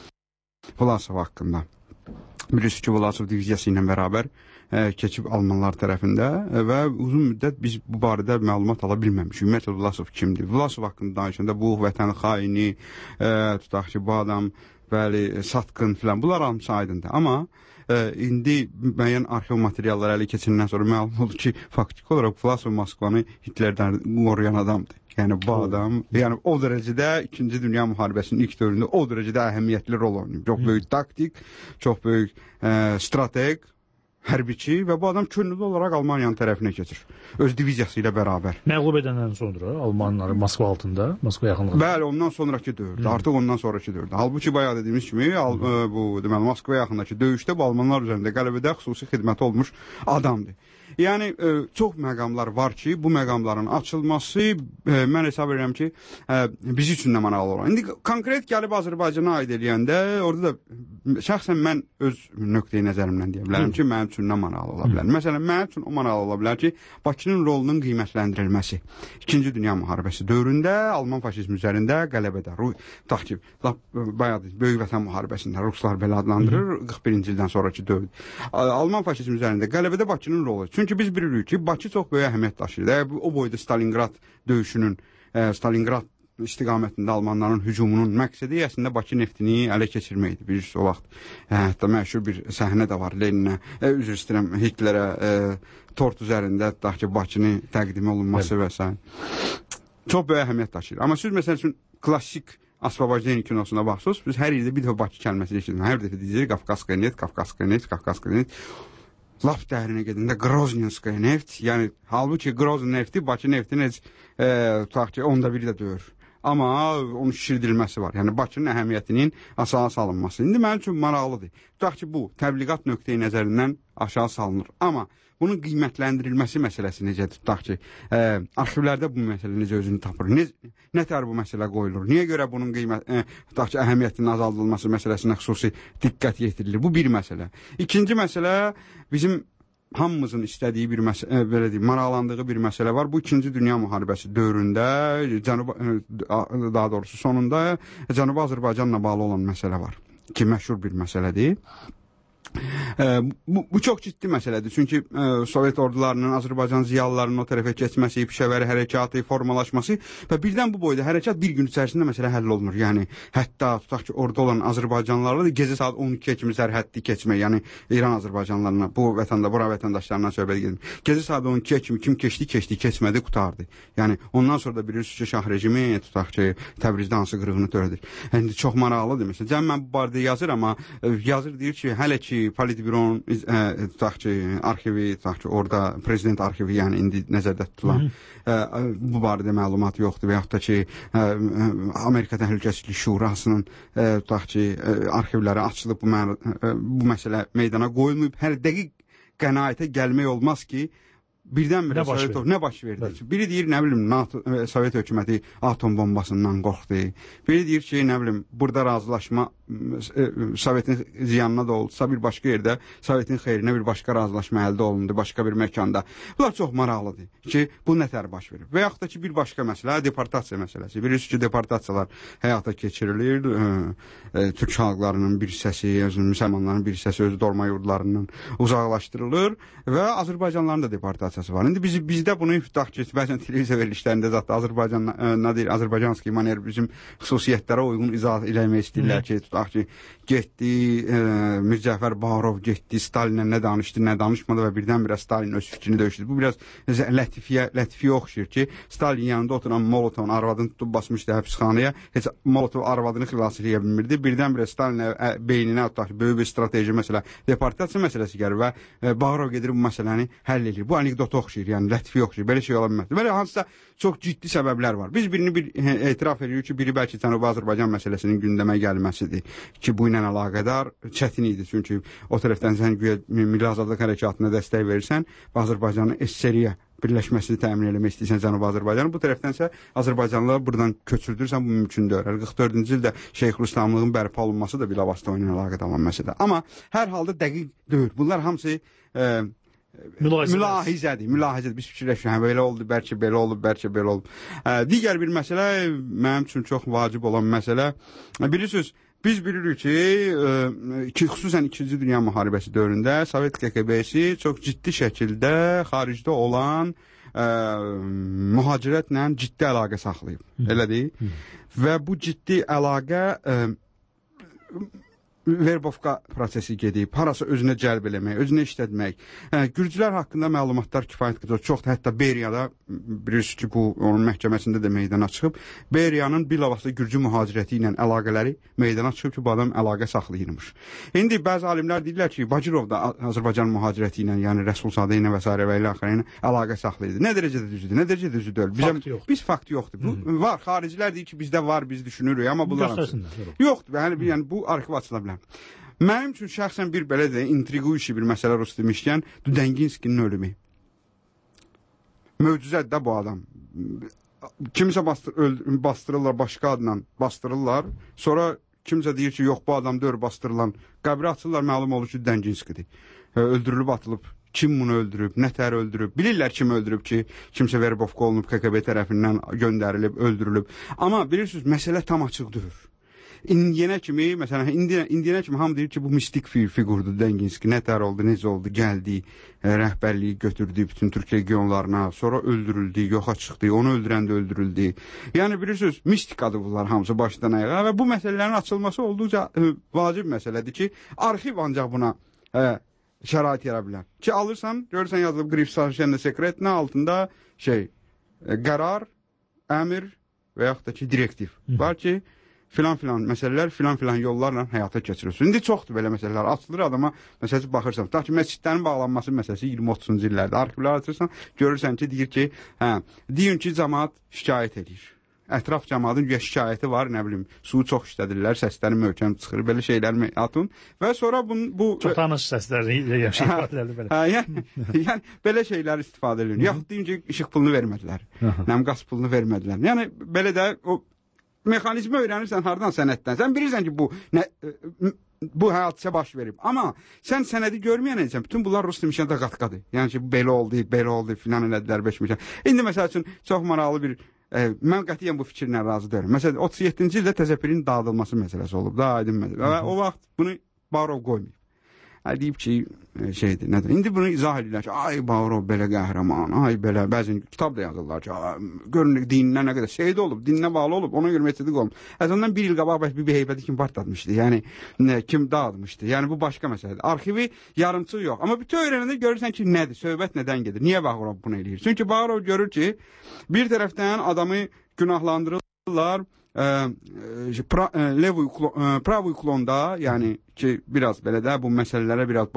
Vlasov haqqında. Bilirsiniz ki, Vlasov diviziyası ilə bərabər keçib Almanlar tərəfində və uzun müddət biz bu barədə məlumat ala bilməmişik. Ümumiyyətlə, Vlasov kimdir? Vlasov haqqında danışanda bu vətən xaini, tutaq ki, bu adam bəli, satqın filan, bunlar hamısı aydındır. Amma indi müəyyən arxiv materialları ələ keçirindən sonra məlum oldu ki, faktiki olaraq Vlasov Moskvanı Hitlerdən qoruyan adamdır. Yəni, bu adam, yəni o dərəcədə 2-ci Dünya müharibəsinin ilk dövründə o dərəcədə əhəmiyyətli rol oynayıb. Çox böyük taktik, çox böyük strateg, hərbiçi və bu adam könüllü olaraq Almaniyanın tərəfinə keçir. Öz diviziyası ilə bərabər. Məğlub edəndən sonra Almanları Moskva altında, Moskva yaxınlığında. Bəli, ondan sonraki dövrdə, artıq ondan sonraki dövrdə. Halbuki bayağı dediyimiz kimi, bu deməli Moskva yaxındakı döyüşdə bu Almanlar üzərində qələbədə xüsusi xidməti olmuş adamdır. Yəni, çox məqamlar var ki, bu məqamların açılması, mən hesab edirəm ki, bizi üçün də maraqlı olan. İndi konkret gəlib Azərbaycana aid eləyəndə, orada da şəxsən mən öz nöqteyi nəzərimdən deyə bilərəm ki, mənim üçün nə maraqlı ola bilər. Məsələn, mənim üçün o maraqlı ola bilər ki, Bakının rolunun qiymətləndirilməsi. 2-ci Dünya müharibəsi dövründə Alman faşizmi üzərində qələbədə, tutaq ki, bayaq Böyük Vətən müharibəsində Ruslar belə adlandırır, 41-ci ildən sonraki dövr. Alman faşizmi üzərində qələbədə Bakının rolu. Çünki biz bilirik ki, Bakı çox böyük əhəmiyyət daşıyır. O boyda Stalingrad döyüşünün, Stalingrad istiqamətində almanların hücumunun məqsədi əslində Bakı neftini ələ keçirməkdir. Bilirsiniz, o vaxt hətta məşhur bir səhnə də var. Leninə, üzr istəyirəm, Hitlerə tort üzərində tutaq ki, Bakını təqdim olunması və s. Çox böyük əhəmiyyət daşıyır. Amma siz məsəl üçün klassik Asfabajden kinosuna baxsınız, biz hər yerdə bir dəfə Bakı kəlməsini eşidirik. Hər dəfə deyirik Qafqazskaya neft, Qafqazskaya neft, Qafqazskaya neft. Lap dərinə gedəndə Groznyskaya neft, yəni halbuki Grozny nefti Bakı neftinin heç tutaq ki, onda biri də deyir. Amma onun şişirdilməsi var. Yəni Bakının əhəmiyyətinin aşağı salınması. İndi mənim üçün maraqlıdır. Tutaq ki, bu təbliğat nöqteyi nəzərindən aşağı salınır. Amma bunun qiymətləndirilməsi məsələsi necə tutaq ki, arxivlərdə bu məsələ necə özünü tapır? Nə tər bu məsələ qoyulur? Niyə görə bunun tutaq ki, əhəmiyyətinin azaldılması məsələsinə xüsusi diqqət yetirilir? Bu bir məsələ. İkinci məsələ bizim hamımızın istədiyi bir məsələ, belə deyim, maraqlandığı bir məsələ var. Bu 2-ci Dünya müharibəsi dövründə, daha doğrusu sonunda Cənubi Azərbaycanla bağlı olan məsələ var ki, məşhur bir məsələdir. Bu çox ciddi məsələdir. Çünki Sovet ordularının, Azərbaycan ziyalılarının o tərəfə keçməsi, Pişəvəri hərəkatı, formalaşması və birdən bu boyda hərəkat bir gün içərisində məsələ həll olunur. Yəni, hətta tutaq ki, orada olan Azərbaycanlılarla da gecə saat 12-yə kimi sərhəddi keçmək, yəni İran Azərbaycanlılarına, bura vətəndaşlarına söhbət gedim. Gecə saat 12-yə kimi kim keçdi, keçmədi, qutardı. Yəni, ondan sonra da bilirsiniz ki, şah rejimi, tutaq ki, Təbrizdə hansı qırğını törədir. Yəni, çox maraqlıdır. Məsələn, Cəm mən bu barədə yazır, amma yazır deyir ki, hələ ki, Politbyronun tutaq ki, arxivi, tutaq ki, orada prezident arxivi, yəni indi nəzərdə tutulan bu barədə məlumat yoxdur və yaxud da ki, Amerika Təhlükəsizlik Şurasının tutaq ki, arxivləri açılıb bu məsələ meydana qoyulmayıb. Hər dəqiq qənaətə gəlmək olmaz ki, birdən-birə nə baş verdi? Biri deyir, nə bilim, Sovet hökuməti atom bombasından qorxdu. Biri deyir ki, nə bilim, burada razılaşma Sovetin ziyanına da olsa bir başqa yerdə Sovetin xeyrinə bir başqa razılaşma əldə olundu, başqa bir məkanda. Bunlar çox maraqlıdır ki, bu nətər baş verir. Və yaxud da ki, bir başqa məsələ, deportasiya məsələsi. Bilirsiniz ki, deportasiyalar həyata keçirilir. Türk xalqlarının bir hissəsi, müsəlmanların bir hissəsi öz dorma yurdlarından uzaqlaşdırılır və Azərbaycanlıların da deportasiyası var. İndi bizdə bunu tutaq ki, bəzən televiziya verilişlərində zətdə Azərbaycanski maner bizim xüsusiyyətlərə uyğun izah eləmək istəyirlər ki, tutaq ki, getdi, Mircəfər Bağırov getdi, Stalinlə nə danışdı, nə danışmadı və birdən-birə Stalin öz fikrini döyüşdü. Bu biraz lətifiyə oxşayır ki, Stalin yanında oturan Molotovun arvadını tutub basmışdı həbsxanaya, heç Molotov arvadını xilas eləyə bilmirdi. Birdən-birə Stalinlə beyninə tutaq ki, böyük bir strateji məsələ, deportasiya məsələsi gəlir və Bağırov gedir bu məsələni həll edir. Bu anekdota oxşayır, yəni lətifiyə oxşayır. Belə şey ola bilməz. Belə hansısa çox ciddi səbəblər var. Biz birini etiraf edirik ki, biri bəlkə Cənubi Azərbaycan məsələsinin gündəmə gəlməsidir ki, bu ilə əlaqədar çətin idi. Çünki o tərəfdən sən Milli Azadlıq Hərəkatına dəstək verirsən və Azərbaycanın SSR-yə birləşməsini təmin etmək istəyirsən Cənubi Azərbaycanı. Bu tərəfdənsə Azərbaycanlılar buradan köçürdürsən, bu mümkün deyil. 44-cü ildə Şeyxülislamlığın bərpa olunması da bilavasitə ilə əlaqədar olan məsələdir. Amma hər halda dəqiq deyil. Bunlar hamısı mülahizədir. Biz fikirləşirik, belə oldu, bəlkə belə olub, bəlkə belə olub. Digər bir məsələ, mənim üçün çox vacib olan məsələ, bilirsiniz, biz bilirik ki, xüsusən 2-ci Dünya müharibəsi dövründə Sovet KGB-si çox ciddi şəkildə xaricdə olan mühacirətlə ciddi əlaqə saxlayıb. Elədir? Və bu ciddi əlaqə verbovka prosesi gedib, harası özünə cəlb eləmək, özünə işlətmək. Gürcülər haqqında məlumatlar kifayət qədər çoxdur. Hətta Beriyada, bilirsiniz ki, bu onun məhkəməsində də meydana çıxıb. Beriyanın bilavasitə Gürcü mühacirəti ilə əlaqələri meydana çıxıb ki, bu adam əlaqə saxlayırmış. İndi bəzi alimlər deyirlər ki, Bacırov da Azərbaycan mühacirəti ilə, yəni Rəsulzadə ilə və s. və ilə əlaqə saxlayırdı. Nə dərəcədə düzdür, nə dərəcədə düzdür deyil. Biz fakt yoxdur. Var, xaricilər deyir ki, bizdə var, biz düşünürük, amma bunlar yoxdur. Yəni bu arxiv açıla bilər. Mənim üçün şəxsən bir belə də intriguişi bir məsələ rus demişkən, Dudenginskinin ölümü. Möcüzədir də bu adam. Kimsə bastırırlar, başqa adla bastırırlar. Sonra kimsə deyir ki, yox, bu adam dör bastırılan. Qəbri açırlar, məlum olur ki, Dudenginskidir. Öldürülüb, atılıb. Kim bunu öldürüb, nətər öldürüb? Bilirlər kim öldürüb ki, kimsə verbovka olunub, KGB tərəfindən göndərilib, öldürülüb. Amma bilirsiniz, məsələ tam açıq deyil. indiyənə kimi, məsələn, indiyənə kimi hamı deyir ki, bu mistik fiqurdur, Denginski, nətər oldu, necə oldu, gəldi, rəhbərliyi götürdü bütün Türk regionlarına, sonra öldürüldü, yoxa çıxdı, onu öldürən də öldürüldü. Yəni, bilirsiniz, mistikadır bunlar hamısı başdan ayağa və bu məsələlərin açılması olduqca vacib məsələdir ki, arxiv ancaq buna şərait yara bilər. Ki, alırsan, görürsən yazılıb Grifsavşenlə sekret, nə altında qərar, əmir və yaxud da ki, direktiv var ki, filan-filan məsələlər filan-filan yollarla həyata keçirilsin. İndi çoxdur belə məsələlər. Açılır adama, məsələsi baxırsan. Ta ki, məscidlərin bağlanması məsələsi 20-30-cu illərdə. Arxivlər açırsan, görürsən ki, deyir ki, deyin ki, cəmaat şikayət edir. Ətraf cəmaatın şikayəti var, nə bilim, suyu çox işlədirlər, səsləri möhkəm çıxır, belə şeylər atın. Və sonra bu... Çox tanış səsləri, ifadələri belə. Yəni, belə şeylər istifadə edilir. Yaxud deyin ki, işıq pulunu vermədilər. Nəm qaz pulunu vermədilər. Yəni, belə də o mexanizmi öyrənirsən hardan sənətdən. Sən bilirsən ki, bu hadisə baş verib. Amma sən sənədi görməyənəcən, bütün bunlar rus demişən də qatqadır. Yəni ki, belə oldu, filan elədilər, beşmişən. İndi məsəl üçün, çox maraqlı bir, mən qətiyyən bu fikirlə razı deyirəm. Məsələn, 37-ci ildə təzəpirin dağıdılması məsələsi olub, daha aydın məsələ. Və o vaxt bunu Bağırov qoymayıb. Deyib ki, şeydir, nədir? İndi bunu izah edirlər ki, ay Bağırov belə qəhrəman, ay belə, bəzən kitab da yazırlar ki, görünür dininə nə qədər şeydə olub, dininə bağlı olub, ona görə metidik olub. Əzəndən bir il qabaq bir heybəti kim partlatmışdı, yəni kim dağıtmışdı, yəni bu başqa məsələdir. Arxivi yarımçıq yox, amma bütün öyrənəndə görürsən ki, nədir, söhbət nədən gedir, niyə Bağırov bunu eləyir? Çünki Bağırov görür ki, bir tərəfdən adamı günahlandırırlar, pravi uklonda, yəni ki, biraz belə də bu məsələlərə biraz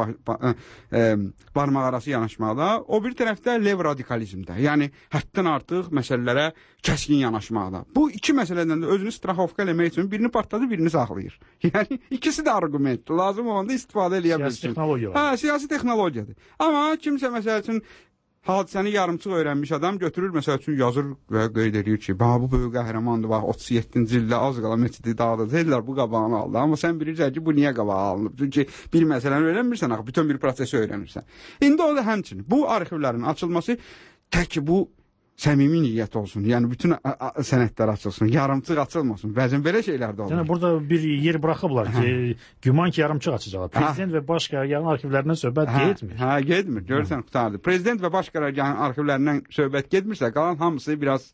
barmaq arası yanaşmaqda, o bir tərəfdə lev radikalizmdə, yəni həddən artıq məsələlərə kəskin yanaşmaqda. Bu iki məsələdən də özünü straxovka eləmək üçün birini partladı, birini saxlayır. Yəni, ikisi də argumentdir, lazım olanda istifadə eləyə bilsin. Siyasi texnologiyadır. Siyasi texnologiyadır. Amma kimsə məsəl üçün hadisəni yarımçıq öyrənmiş adam götürür, məsəl üçün yazır və qeyd edir ki, bu böyük qəhrəmandır, 37-ci ildə az qala məscidi dağıdıldı, deyirlər, bu qabağını aldı. Amma sən bilirsən ki, bu niyə qabağı alınıb? Çünki bir məsələni öyrənmirsən, bütün bir prosesi öyrənirsən. İndi o da həmçinin bu arxivlərin açılması tək ki, bu səmimi niyyət olsun. Yəni, bütün sənədlər açılsın, yarımçıq açılmasın. Bəzən belə şeylər də olur. Yəni, burada bir yer buraxıblar ki, güman ki, yarımçıq açacaqlar. Prezident və baş qərargahın arxivlərindən söhbət getmir. Getmir. Görürsən, qutardı. Prezident və baş qərargahın arxivlərindən söhbət getmirsə, qalan hamısı biraz...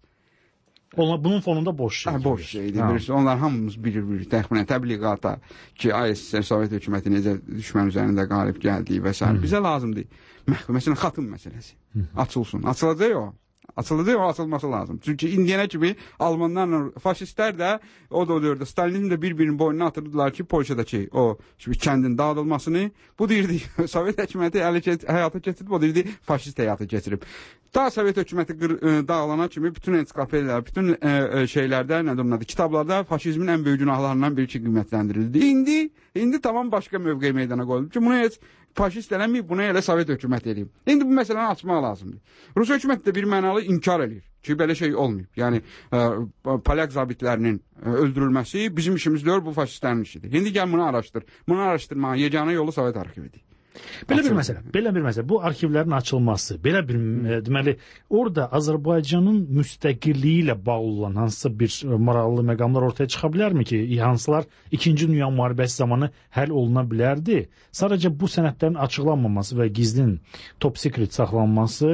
Bunun fonunda boş şeydir. Boş şeydir. Onlar hamımız bilir, təxminən təbliğata ki, SSR Sovet hökuməti necə düşmən üzərində qalib gəldiyi və s. Bizə lazımdır. Məsələn, xatım məsələsi. Açılsın. Açılacaq o. Açılacaq, o açılması lazım. Çünki indiyənə kimi Almanlarla faşistlər də o da dördü. Stalinizm də bir-birinin boynuna atırdılar ki, Polşadakı o kəndin dağıdılmasını, bu deyirdi, Sovet hökuməti həyata keçirib, o deyirdi, faşist həyata keçirib. Daha Sovet hökuməti dağılana kimi bütün ensiklopediyalar, bütün şeylərdə, kitablarda faşizmin ən böyük günahlarından biri ki, qiymətləndirildi. İndi tamam başqa mövqe meydana qoyulub ki, bunu heç faşist eləməyib, buna elə Sovet hökuməti eləyib. İndi bu məsələni açmaq lazımdır. Rus hökuməti də bir mənalı inkar eləyir ki, belə şey olmayıb. Yəni, polyak zabitlərinin öldürülməsi bizim işimiz deyil, bu faşistlərin işidir. İndi gəl bunu araşdır. Bunu araşdırmağın yeganə yolu Sovet arxividir. Belə bir məsələ, bu arxivlərin açılması, belə bir, deməli, orada Azərbaycanın müstəqilliyi ilə bağlı olan hansısa bir maraqlı məqamlar ortaya çıxa bilərmi ki, hansılar 2-ci Dünya müharibəsi zamanı həll oluna bilərdi? Sadəcə bu sənədlərin açıqlanmaması və gizlin top secret saxlanması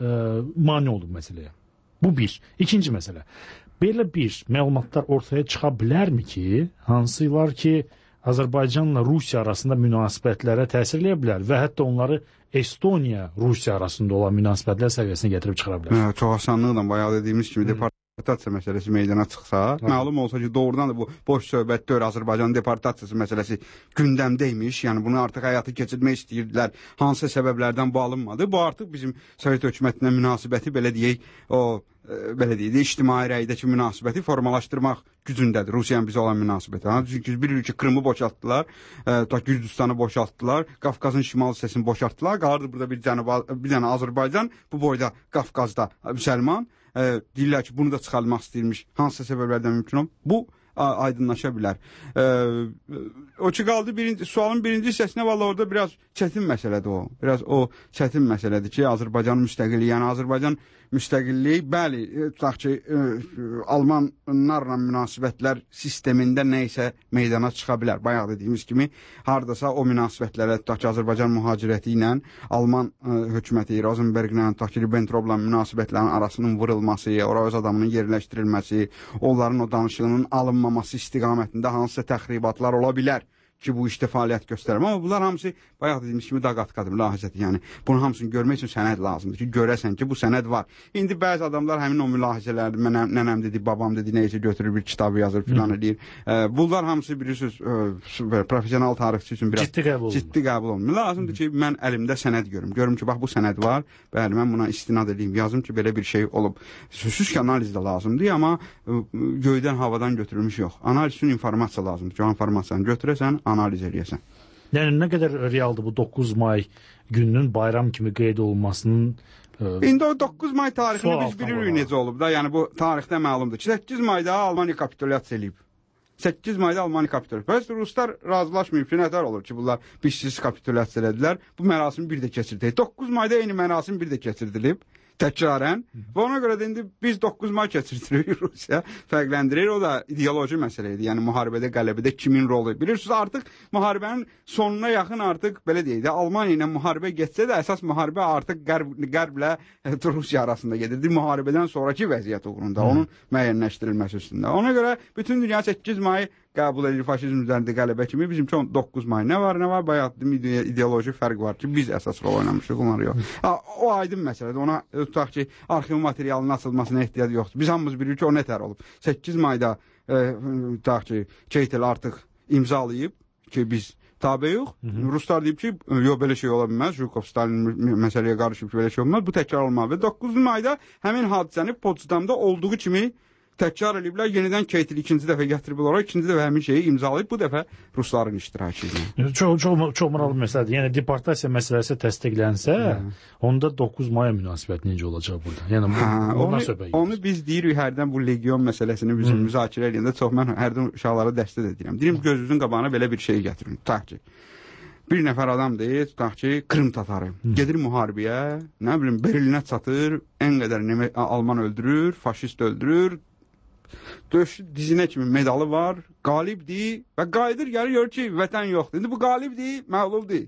mane oldu məsələyə. Bu bir. İkinci məsələ, belə bir məlumatlar ortaya çıxa bilərmi ki, hansılar ki, Azərbaycanla Rusiya arasında münasibətlərə təsir eləyə bilər və hətta onları Estoniya-Rusiya arasında olan münasibətlər səviyyəsinə gətirib çıxara bilər. Çox asanlıqla, bayağı dediyimiz kimi deportasiya məsələsi meydana çıxsa, məlum olsa ki, doğrudan da bu boş söhbət deyil, Azərbaycanın deportasiyası məsələsi gündəmdəymiş, yəni bunu artıq həyata keçirmək istəyirdilər, hansı səbəblərdən bu alınmadı. Bu artıq bizim Sovet hökumətinə münasibəti, belə deyək, belə deyək, ictimai rəydəki münasibəti formalaşdırmaq gücündədir, Rusiyanın bizə olan münasibəti. Çünki bilirik ki, Krımı boşaltdılar, Gürcüstanı boşaltdılar, Qafqazın şimal hissəsini boşaltdılar, qalırdı burada bir dənə Azərbaycan, bu boyda Qafqazda müsəlman, deyirlər ki, bunu da çıxarmaq istəyirmiş, hansısa səbəblərdən mümkün olub. Bu aydınlaşa bilər. O ki qaldı sualın birinci hissəsinə valla orada biraz çətin məsələdir o. Biraz o çətin məsələdir ki, Azərbaycan müstəqilliyi, yəni Azərbaycan müstəqilliyi, bəli, tutaq ki, Almanlarla münasibətlər sistemində nə isə meydana çıxa bilər. Bayaq dediyimiz kimi, hardasa o münasibətlərə, tutaq ki, Azərbaycan mühacirəti ilə Alman hökuməti, Rosenberglə, tutaq ki, Ribbentropla münasibətlərin arasının vurulması, ora öz adamının yerləşdirilməsi, onların o danışığının alınmaması istiqamətində hansısa təxribatlar ola bilər ki, bu işdə fəaliyyət göstərir. Amma bunlar hamısı, bayaq dediyimiz kimi, daqatqadır, mülahizədir. Yəni, bunun hamısını görmək üçün sənəd lazımdır ki, görəsən ki, bu sənəd var. İndi bəzi adamlar həmin o mülahizələrdir, nənəm dedi, babam dedi, neysə götürür, bir kitabı yazır, filan edir. Bunlar hamısı, bilirsiniz, profesional tarixçi üçün biraz ciddi qəbul olunur. Lazımdır ki, mən əlimdə sənəd görüm. Görüm ki, bax, bu sənəd var, bəli, mən buna istinad edeyim, yazım ki, belə bir şey olub. Sözsüz ki, analiz də lazımdır, amma göydən, havadan götürülmüş yox. Analiz üçün informasiya lazımdır ki, o informasiyanı götürəsən, analiz eləyəsən. Yəni, nə qədər realdır bu 9 may gününün bayram kimi qeyd olunmasının? İndi o 9 may tarixini biz bilirik necə olub da, yəni bu tarixdə məlumdur ki, 8 mayda Almaniya kapitulyasiya eləyib. 8 mayda Almaniya kapitulyasiya. Bəs Ruslar razılaşmayıb ki, nətər olur ki, bunlar bizsiz kapitulyasiya elədilər, bu mərasimi bir də keçirdilər. 9 mayda eyni mərasim bir də keçirdilib. Təkrarən. Və ona görə də indi biz 9 may keçirdirik, Rusiya fərqləndirir. O da ideoloji məsələ idi. Yəni müharibədə, qələbədə kimin rolu? Bilirsiniz, artıq müharibənin sonuna yaxın artıq belə deyək də, Almaniya ilə müharibə getsə də əsas müharibə artıq qərblə Rusiya arasında gedirdi. Müharibədən sonraki vəziyyət uğrunda, onun müəyyənləşdirilməsi üstündə. Ona görə bütün dünya 8 mayı qəbul edir faşizm üzərində qələbə kimi. Bizim üçün 9 may nə var? Bayaq ideoloji fərq var ki, biz əsas rol oynamışıq, onlar yox. O aydın məsələdir. Ona tutaq ki, arxiv materialının açılmasına ehtiyac yoxdur. Biz hamımız bilirik ki, o nətər olub. 8 mayda tutaq ki, Keitel artıq imzalayıb ki, biz tabe yox. Ruslar deyib ki, yox, belə şey ola bilməz. Jukov, Stalin məsələyə qarışıb ki, belə şey olmaz. Bu təkrar olmalı. Və 9 mayda həmin hadisəni Potsdamda olduğu kimi təkrar ediblər, yenidən Keitel ikinci dəfə gətirib olaraq, ikinci dəfə həmin şeyi imzalayıb, bu dəfə Rusların iştirakı ilə. Çox maraqlı məsələdir. Yəni, deportasiya məsələsi təsdiqlənsə, onda 9 maya münasibəti necə olacaq burada? Yəni, ondan söhbət gedir. Onu biz deyirik, hərdən bu legion məsələsini bizim müzakirə edəndə çox mən hərdən uşaqlara dəstək edirəm. Deyirəm, gözünüzün qabağına belə bir şey gətirin. Tutaq ki, bir nəfər adamdır, tutaq ki, Krım tatarı. Gedir müharibəyə, nə bilim, Berlinə çatır, ən qədər Alman öldürür, faşist öldürür, döşü dizinə kimi medalı var, qalibdir və qayıdır, gəlir ki, vətən yoxdur. İndi bu qalibdir, məğlubdur.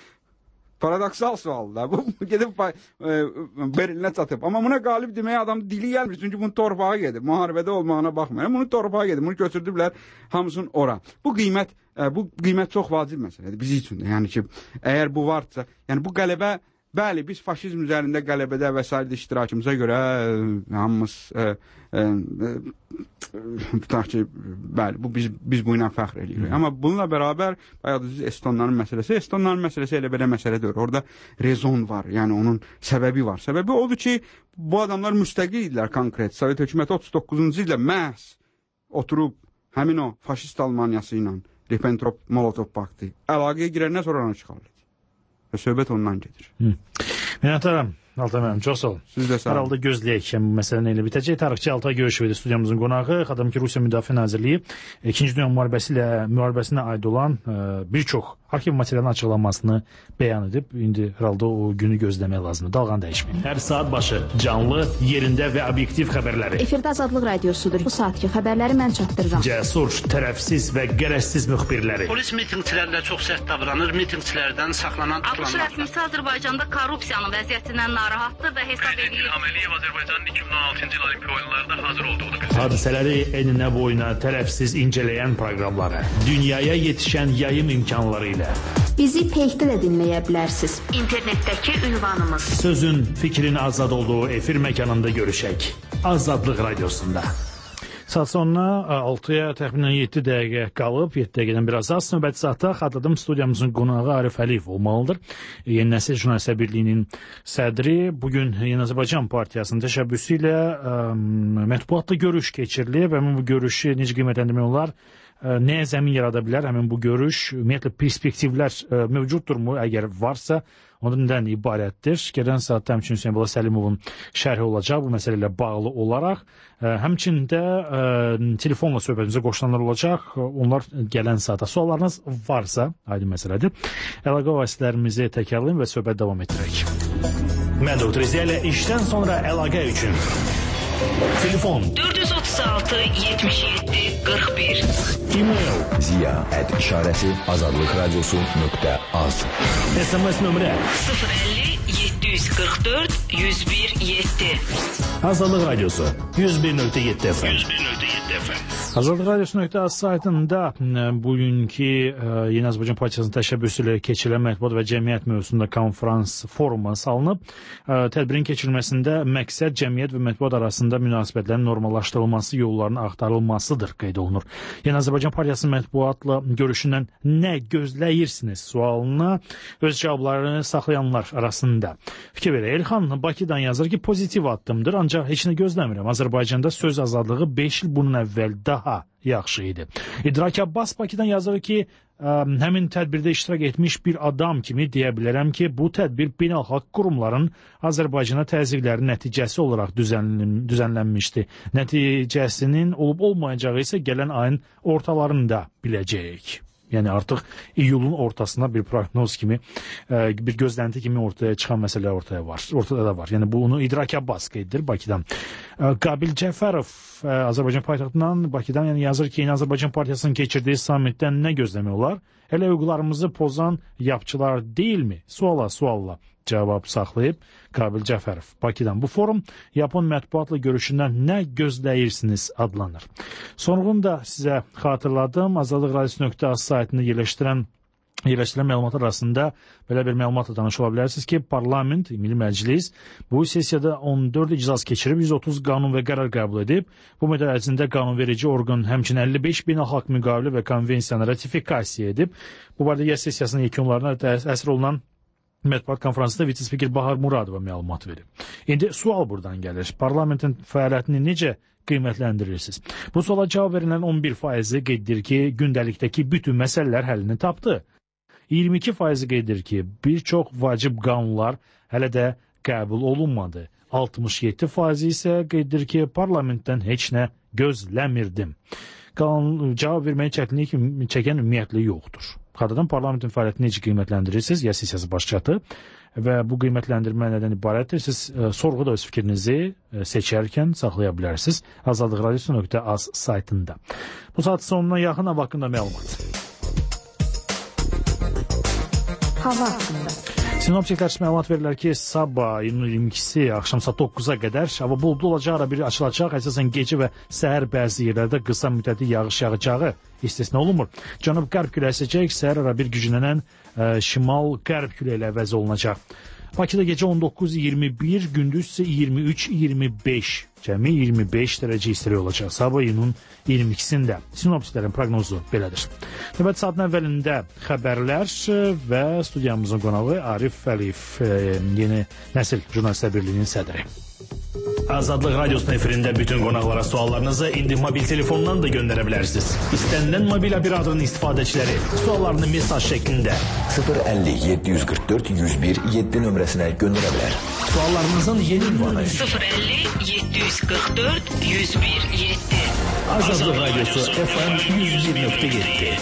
Paradoksal sualdır da. Bu gedib Berlinə çatıb. Amma buna qalib deməyə adam dili gəlmir. Çünki bunu torpağa gedib. Müharibədə olmağına baxmayın. Bunu torpağa gedib. Bunu götürdüblər hamısını ora. Bu qiymət çox vacib məsələdir bizim üçün də. Yəni ki, əgər bu varsa, yəni bu qələbə, bəli, biz faşizm üzərində qələbədə və s. iştirakımıza görə hamımız tutaq ki, bəli, biz bu ilə fəxr edirik. Amma bununla bərabər, bayaq Estonların məsələsi elə belə məsələ deyil. Orada rezon var, yəni onun səbəbi var. Səbəbi odur ki, bu adamlar müstəqil idilər konkret. Sovet hökuməti 39-cu ildə məhz oturub həmin o faşist Almaniyası ilə Ribbentrop-Molotov paktı əlaqəyə girəndən sonra onu çıxarılır. Və söhbət ondan gedir. Minətlərim, Altay müəllim, çox sağ olun. Siz də sağ olun. Hər halda gözləyək ki, bu məsələni ilə bitəcək. Tarixçi Altay Görüşevdir studiyamızın qonağı. Xatırladım ki, Rusiya Müdafiə Nazirliyi 2-ci Dünya müharibəsinə aid olan bir çox arxiv materialının açıqlanmasını bəyan edib. İndi hər halda o günü gözləmək lazımdır. Dalğanı dəyişməyin. Hər saat başı canlı, yerində və obyektiv xəbərləri. Efirdə Azadlıq Radiosudur. Bu saatki xəbərləri mən çatdırıram. Cəsur, tərəfsiz və qərəzsiz müxbirləri. Polis mitinqçilərlə çox sərt davranır. Mitinqçilərdən saxlanan ABŞ rəsmisi Azərbaycanda korrupsiyanın vəziyyətindən narahatdır və hesab edir. İlham Əliyev Azərbaycanın 2016-cı il Olimpiya oyunlarında hazır olduğunu bildirdi. Hadisələri eninə boyuna tərəfsiz incələyən proqramları, dünyaya yetişən yayım imkanları ilə. Bizi Peyxdə də dinləyə bilərsiniz. İnternetdəki ünvanımız. Sözün, fikrin azad olduğu efir məkanında görüşək. Azadlıq Radiosunda. Saat sonuna 6-ya təxminən 7 dəqiqə qalıb, 7 dəqiqədən biraz az. Növbəti saatda xatırladım studiyamızın qonağı Arif Əliyev olmalıdır. Yeni Nəsil Jurnalistlər Birliyinin sədri. Bugün Yeni Azərbaycan Partiyasının təşəbbüsü ilə mətbuatla görüş keçirilib və bu görüşü necə qiymətləndirmək olar? nəyə zəmin yarada bilər həmin bu görüş, ümumiyyətlə perspektivlər mövcuddurmu, əgər varsa, onda nədən ibarətdir? Gələn saatda həmçinin Hüseyin Bala Səlimovun şərhi olacaq bu məsələ ilə bağlı olaraq. Həmçinin də telefonla söhbətimizə qoşulanlar olacaq. Onlar gələn saata suallarınız varsa, aydın məsələdir. Əlaqə vasitələrimizi təkrarlayın və söhbət davam etdirək. Mən Dr. Ziya ilə işdən sonra əlaqə üçün. Telefon 436 77 41. E-mail ziya@işarəsi azadlıqradiosu.az. SMS nömrə 050 744 101 7. Azadlıq Radiosu 101.7 FM. 101.7 FM. Azadlıq Radiosu.az saytında bugünkü Yeni Azərbaycan Partiyasının təşəbbüsü ilə keçirilən mətbuat və cəmiyyət mövzusunda konferans foruma salınıb. Tədbirin keçirilməsində məqsəd cəmiyyət və mətbuat arasında münasibətlərin normallaşdırılması yollarının axtarılmasıdır qeyd olunur. Yeni Azərbaycan Partiyasının mətbuatla görüşündən nə gözləyirsiniz sualına öz cavablarını saxlayanlar arasında fikir verir. Elxan Bakıdan yazır ki, pozitiv addımdır, ancaq heç nə gözləmirəm. Azərbaycanda söz azadlığı 5 il bunun əvvəl daha yaxşı idi. İdrak Abbas Bakıdan yazır ki, həmin tədbirdə iştirak etmiş bir adam kimi deyə bilərəm ki, bu tədbir beynəlxalq qurumların Azərbaycana təzyiqləri nəticəsi olaraq düzənlənmişdi. Nəticəsinin olub-olmayacağı isə gələn ayın ortalarında biləcəyik. Yəni artıq iyulun ortasına bir prognoz kimi, bir gözlənti kimi ortaya çıxan məsələ ortada da var. Yəni bunu İdrak Abbas qeydidir Bakıdan. Qabil Cəfərov Azərbaycan paytaxtından Bakıdan yazır ki, Yeni Azərbaycan Partiyasının keçirdiyi sammitdən nə gözləmək olar? Elə hüquqlarımızı pozan yapçılar deyilmi? Sualla cavab saxlayıb Qabil Cəfərov Bakıdan. Bu forum Yapon mətbuatla görüşündən nə gözləyirsiniz adlanır. Sonğun da sizə xatırladım. Azadlıq Radiosu.az saytını yerləşdirən məlumatlar arasında belə bir məlumatla tanış ola bilərsiniz ki, Parlament, Milli Məclis bu sessiyada 14 iclas keçirib, 130 qanun və qərar qəbul edib. Bu müddət ərzində qanunverici orqan həmçinin 55 beynəlxalq müqavilə və konvensiyanı ratifikasiya edib. Bu barədə yer sessiyasının yekunlarına əsr olunan mətbuat konferansında vitse-spiker Bahar Muradova məlumat verir. İndi sual buradan gəlir. Parlamentin fəaliyyətini necə qiymətləndirirsiniz? Bu suala cavab verilən 11% qeyd edir ki, gündəlikdəki bütün məsələlər həllini tapdı. 22% qeyd edir ki, bir çox vacib qanunlar hələ də qəbul olunmadı. 67% isə qeyd edir ki, parlamentdən heç nə gözləmirdim. Cavab verməyə çəkən ümumiyyətlə yoxdur. Xatırladan parlamentin fəaliyyətini necə qiymətləndirirsiniz? Ya sessiyası başçatı və bu qiymətləndirmə nədən ibarətdir? Siz sorğuda öz fikrinizi seçərkən saxlaya bilərsiniz. azadlıqradiosu.az saytında. Bu saat sonuna yaxın hava haqqında məlumat. Hava haqqında. Sinoptiklər məlumat verirlər ki, sabah 22-si axşam saat 9-a qədər hava buludlu olacaq, ara bir açılacaq, əsasən gecə və səhər bəzi yerlərdə qısa müddətli yağış yağacağı istisna olunmur. Cənub-qərb küləyi əsəcək, səhər ara bir güclənən şimal-qərb küləyi ilə əvəz olunacaq. Bakıda gecə 19-21, gündüz isə 23-25, cəmi 25 dərəcə istilik olacaq. Sabah iyunun 22-sində sinoptiklərin proqnozu belədir. Növbət saatın əvvəlində xəbərlər və studiyamızın qonağı Arif Əliyev, Yeni Nəsil Jurnalistlər Birliyinin sədri. Azadlıq Radiosunun efirində bütün qonaqlara suallarınızı indi mobil telefondan da göndərə bilərsiniz. İstənilən mobil operatorun istifadəçiləri suallarını mesaj şəklində 050 744 101 7 nömrəsinə göndərə bilər. Suallarınızın yeni ünvanı 050 744 101 7. Azadlıq Radiosu FM 101.7.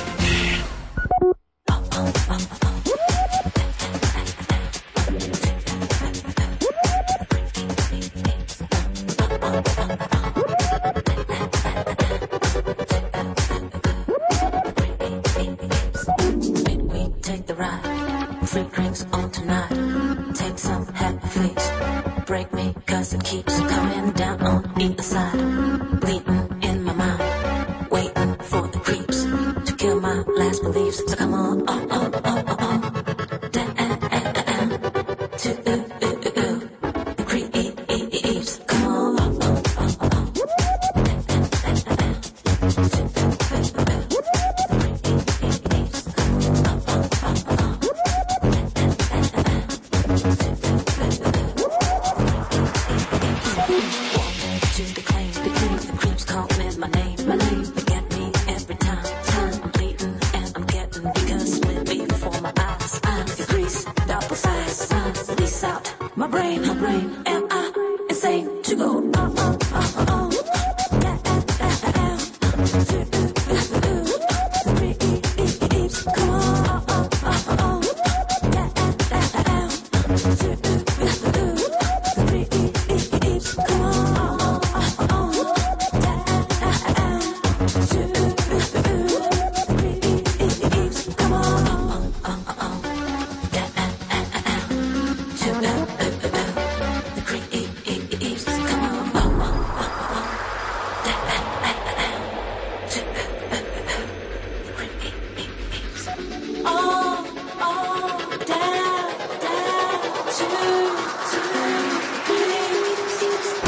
My name, forget me every time.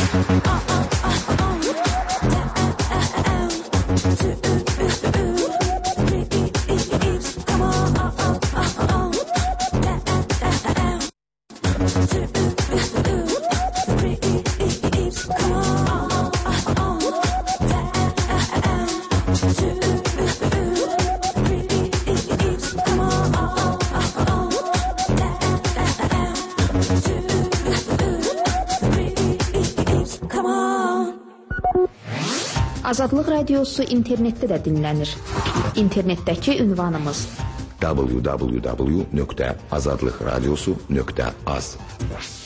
Azadlıq Radiosu internetdə də dinlənir. İnternetdəki ünvanımız www.azadlıqradiosu.az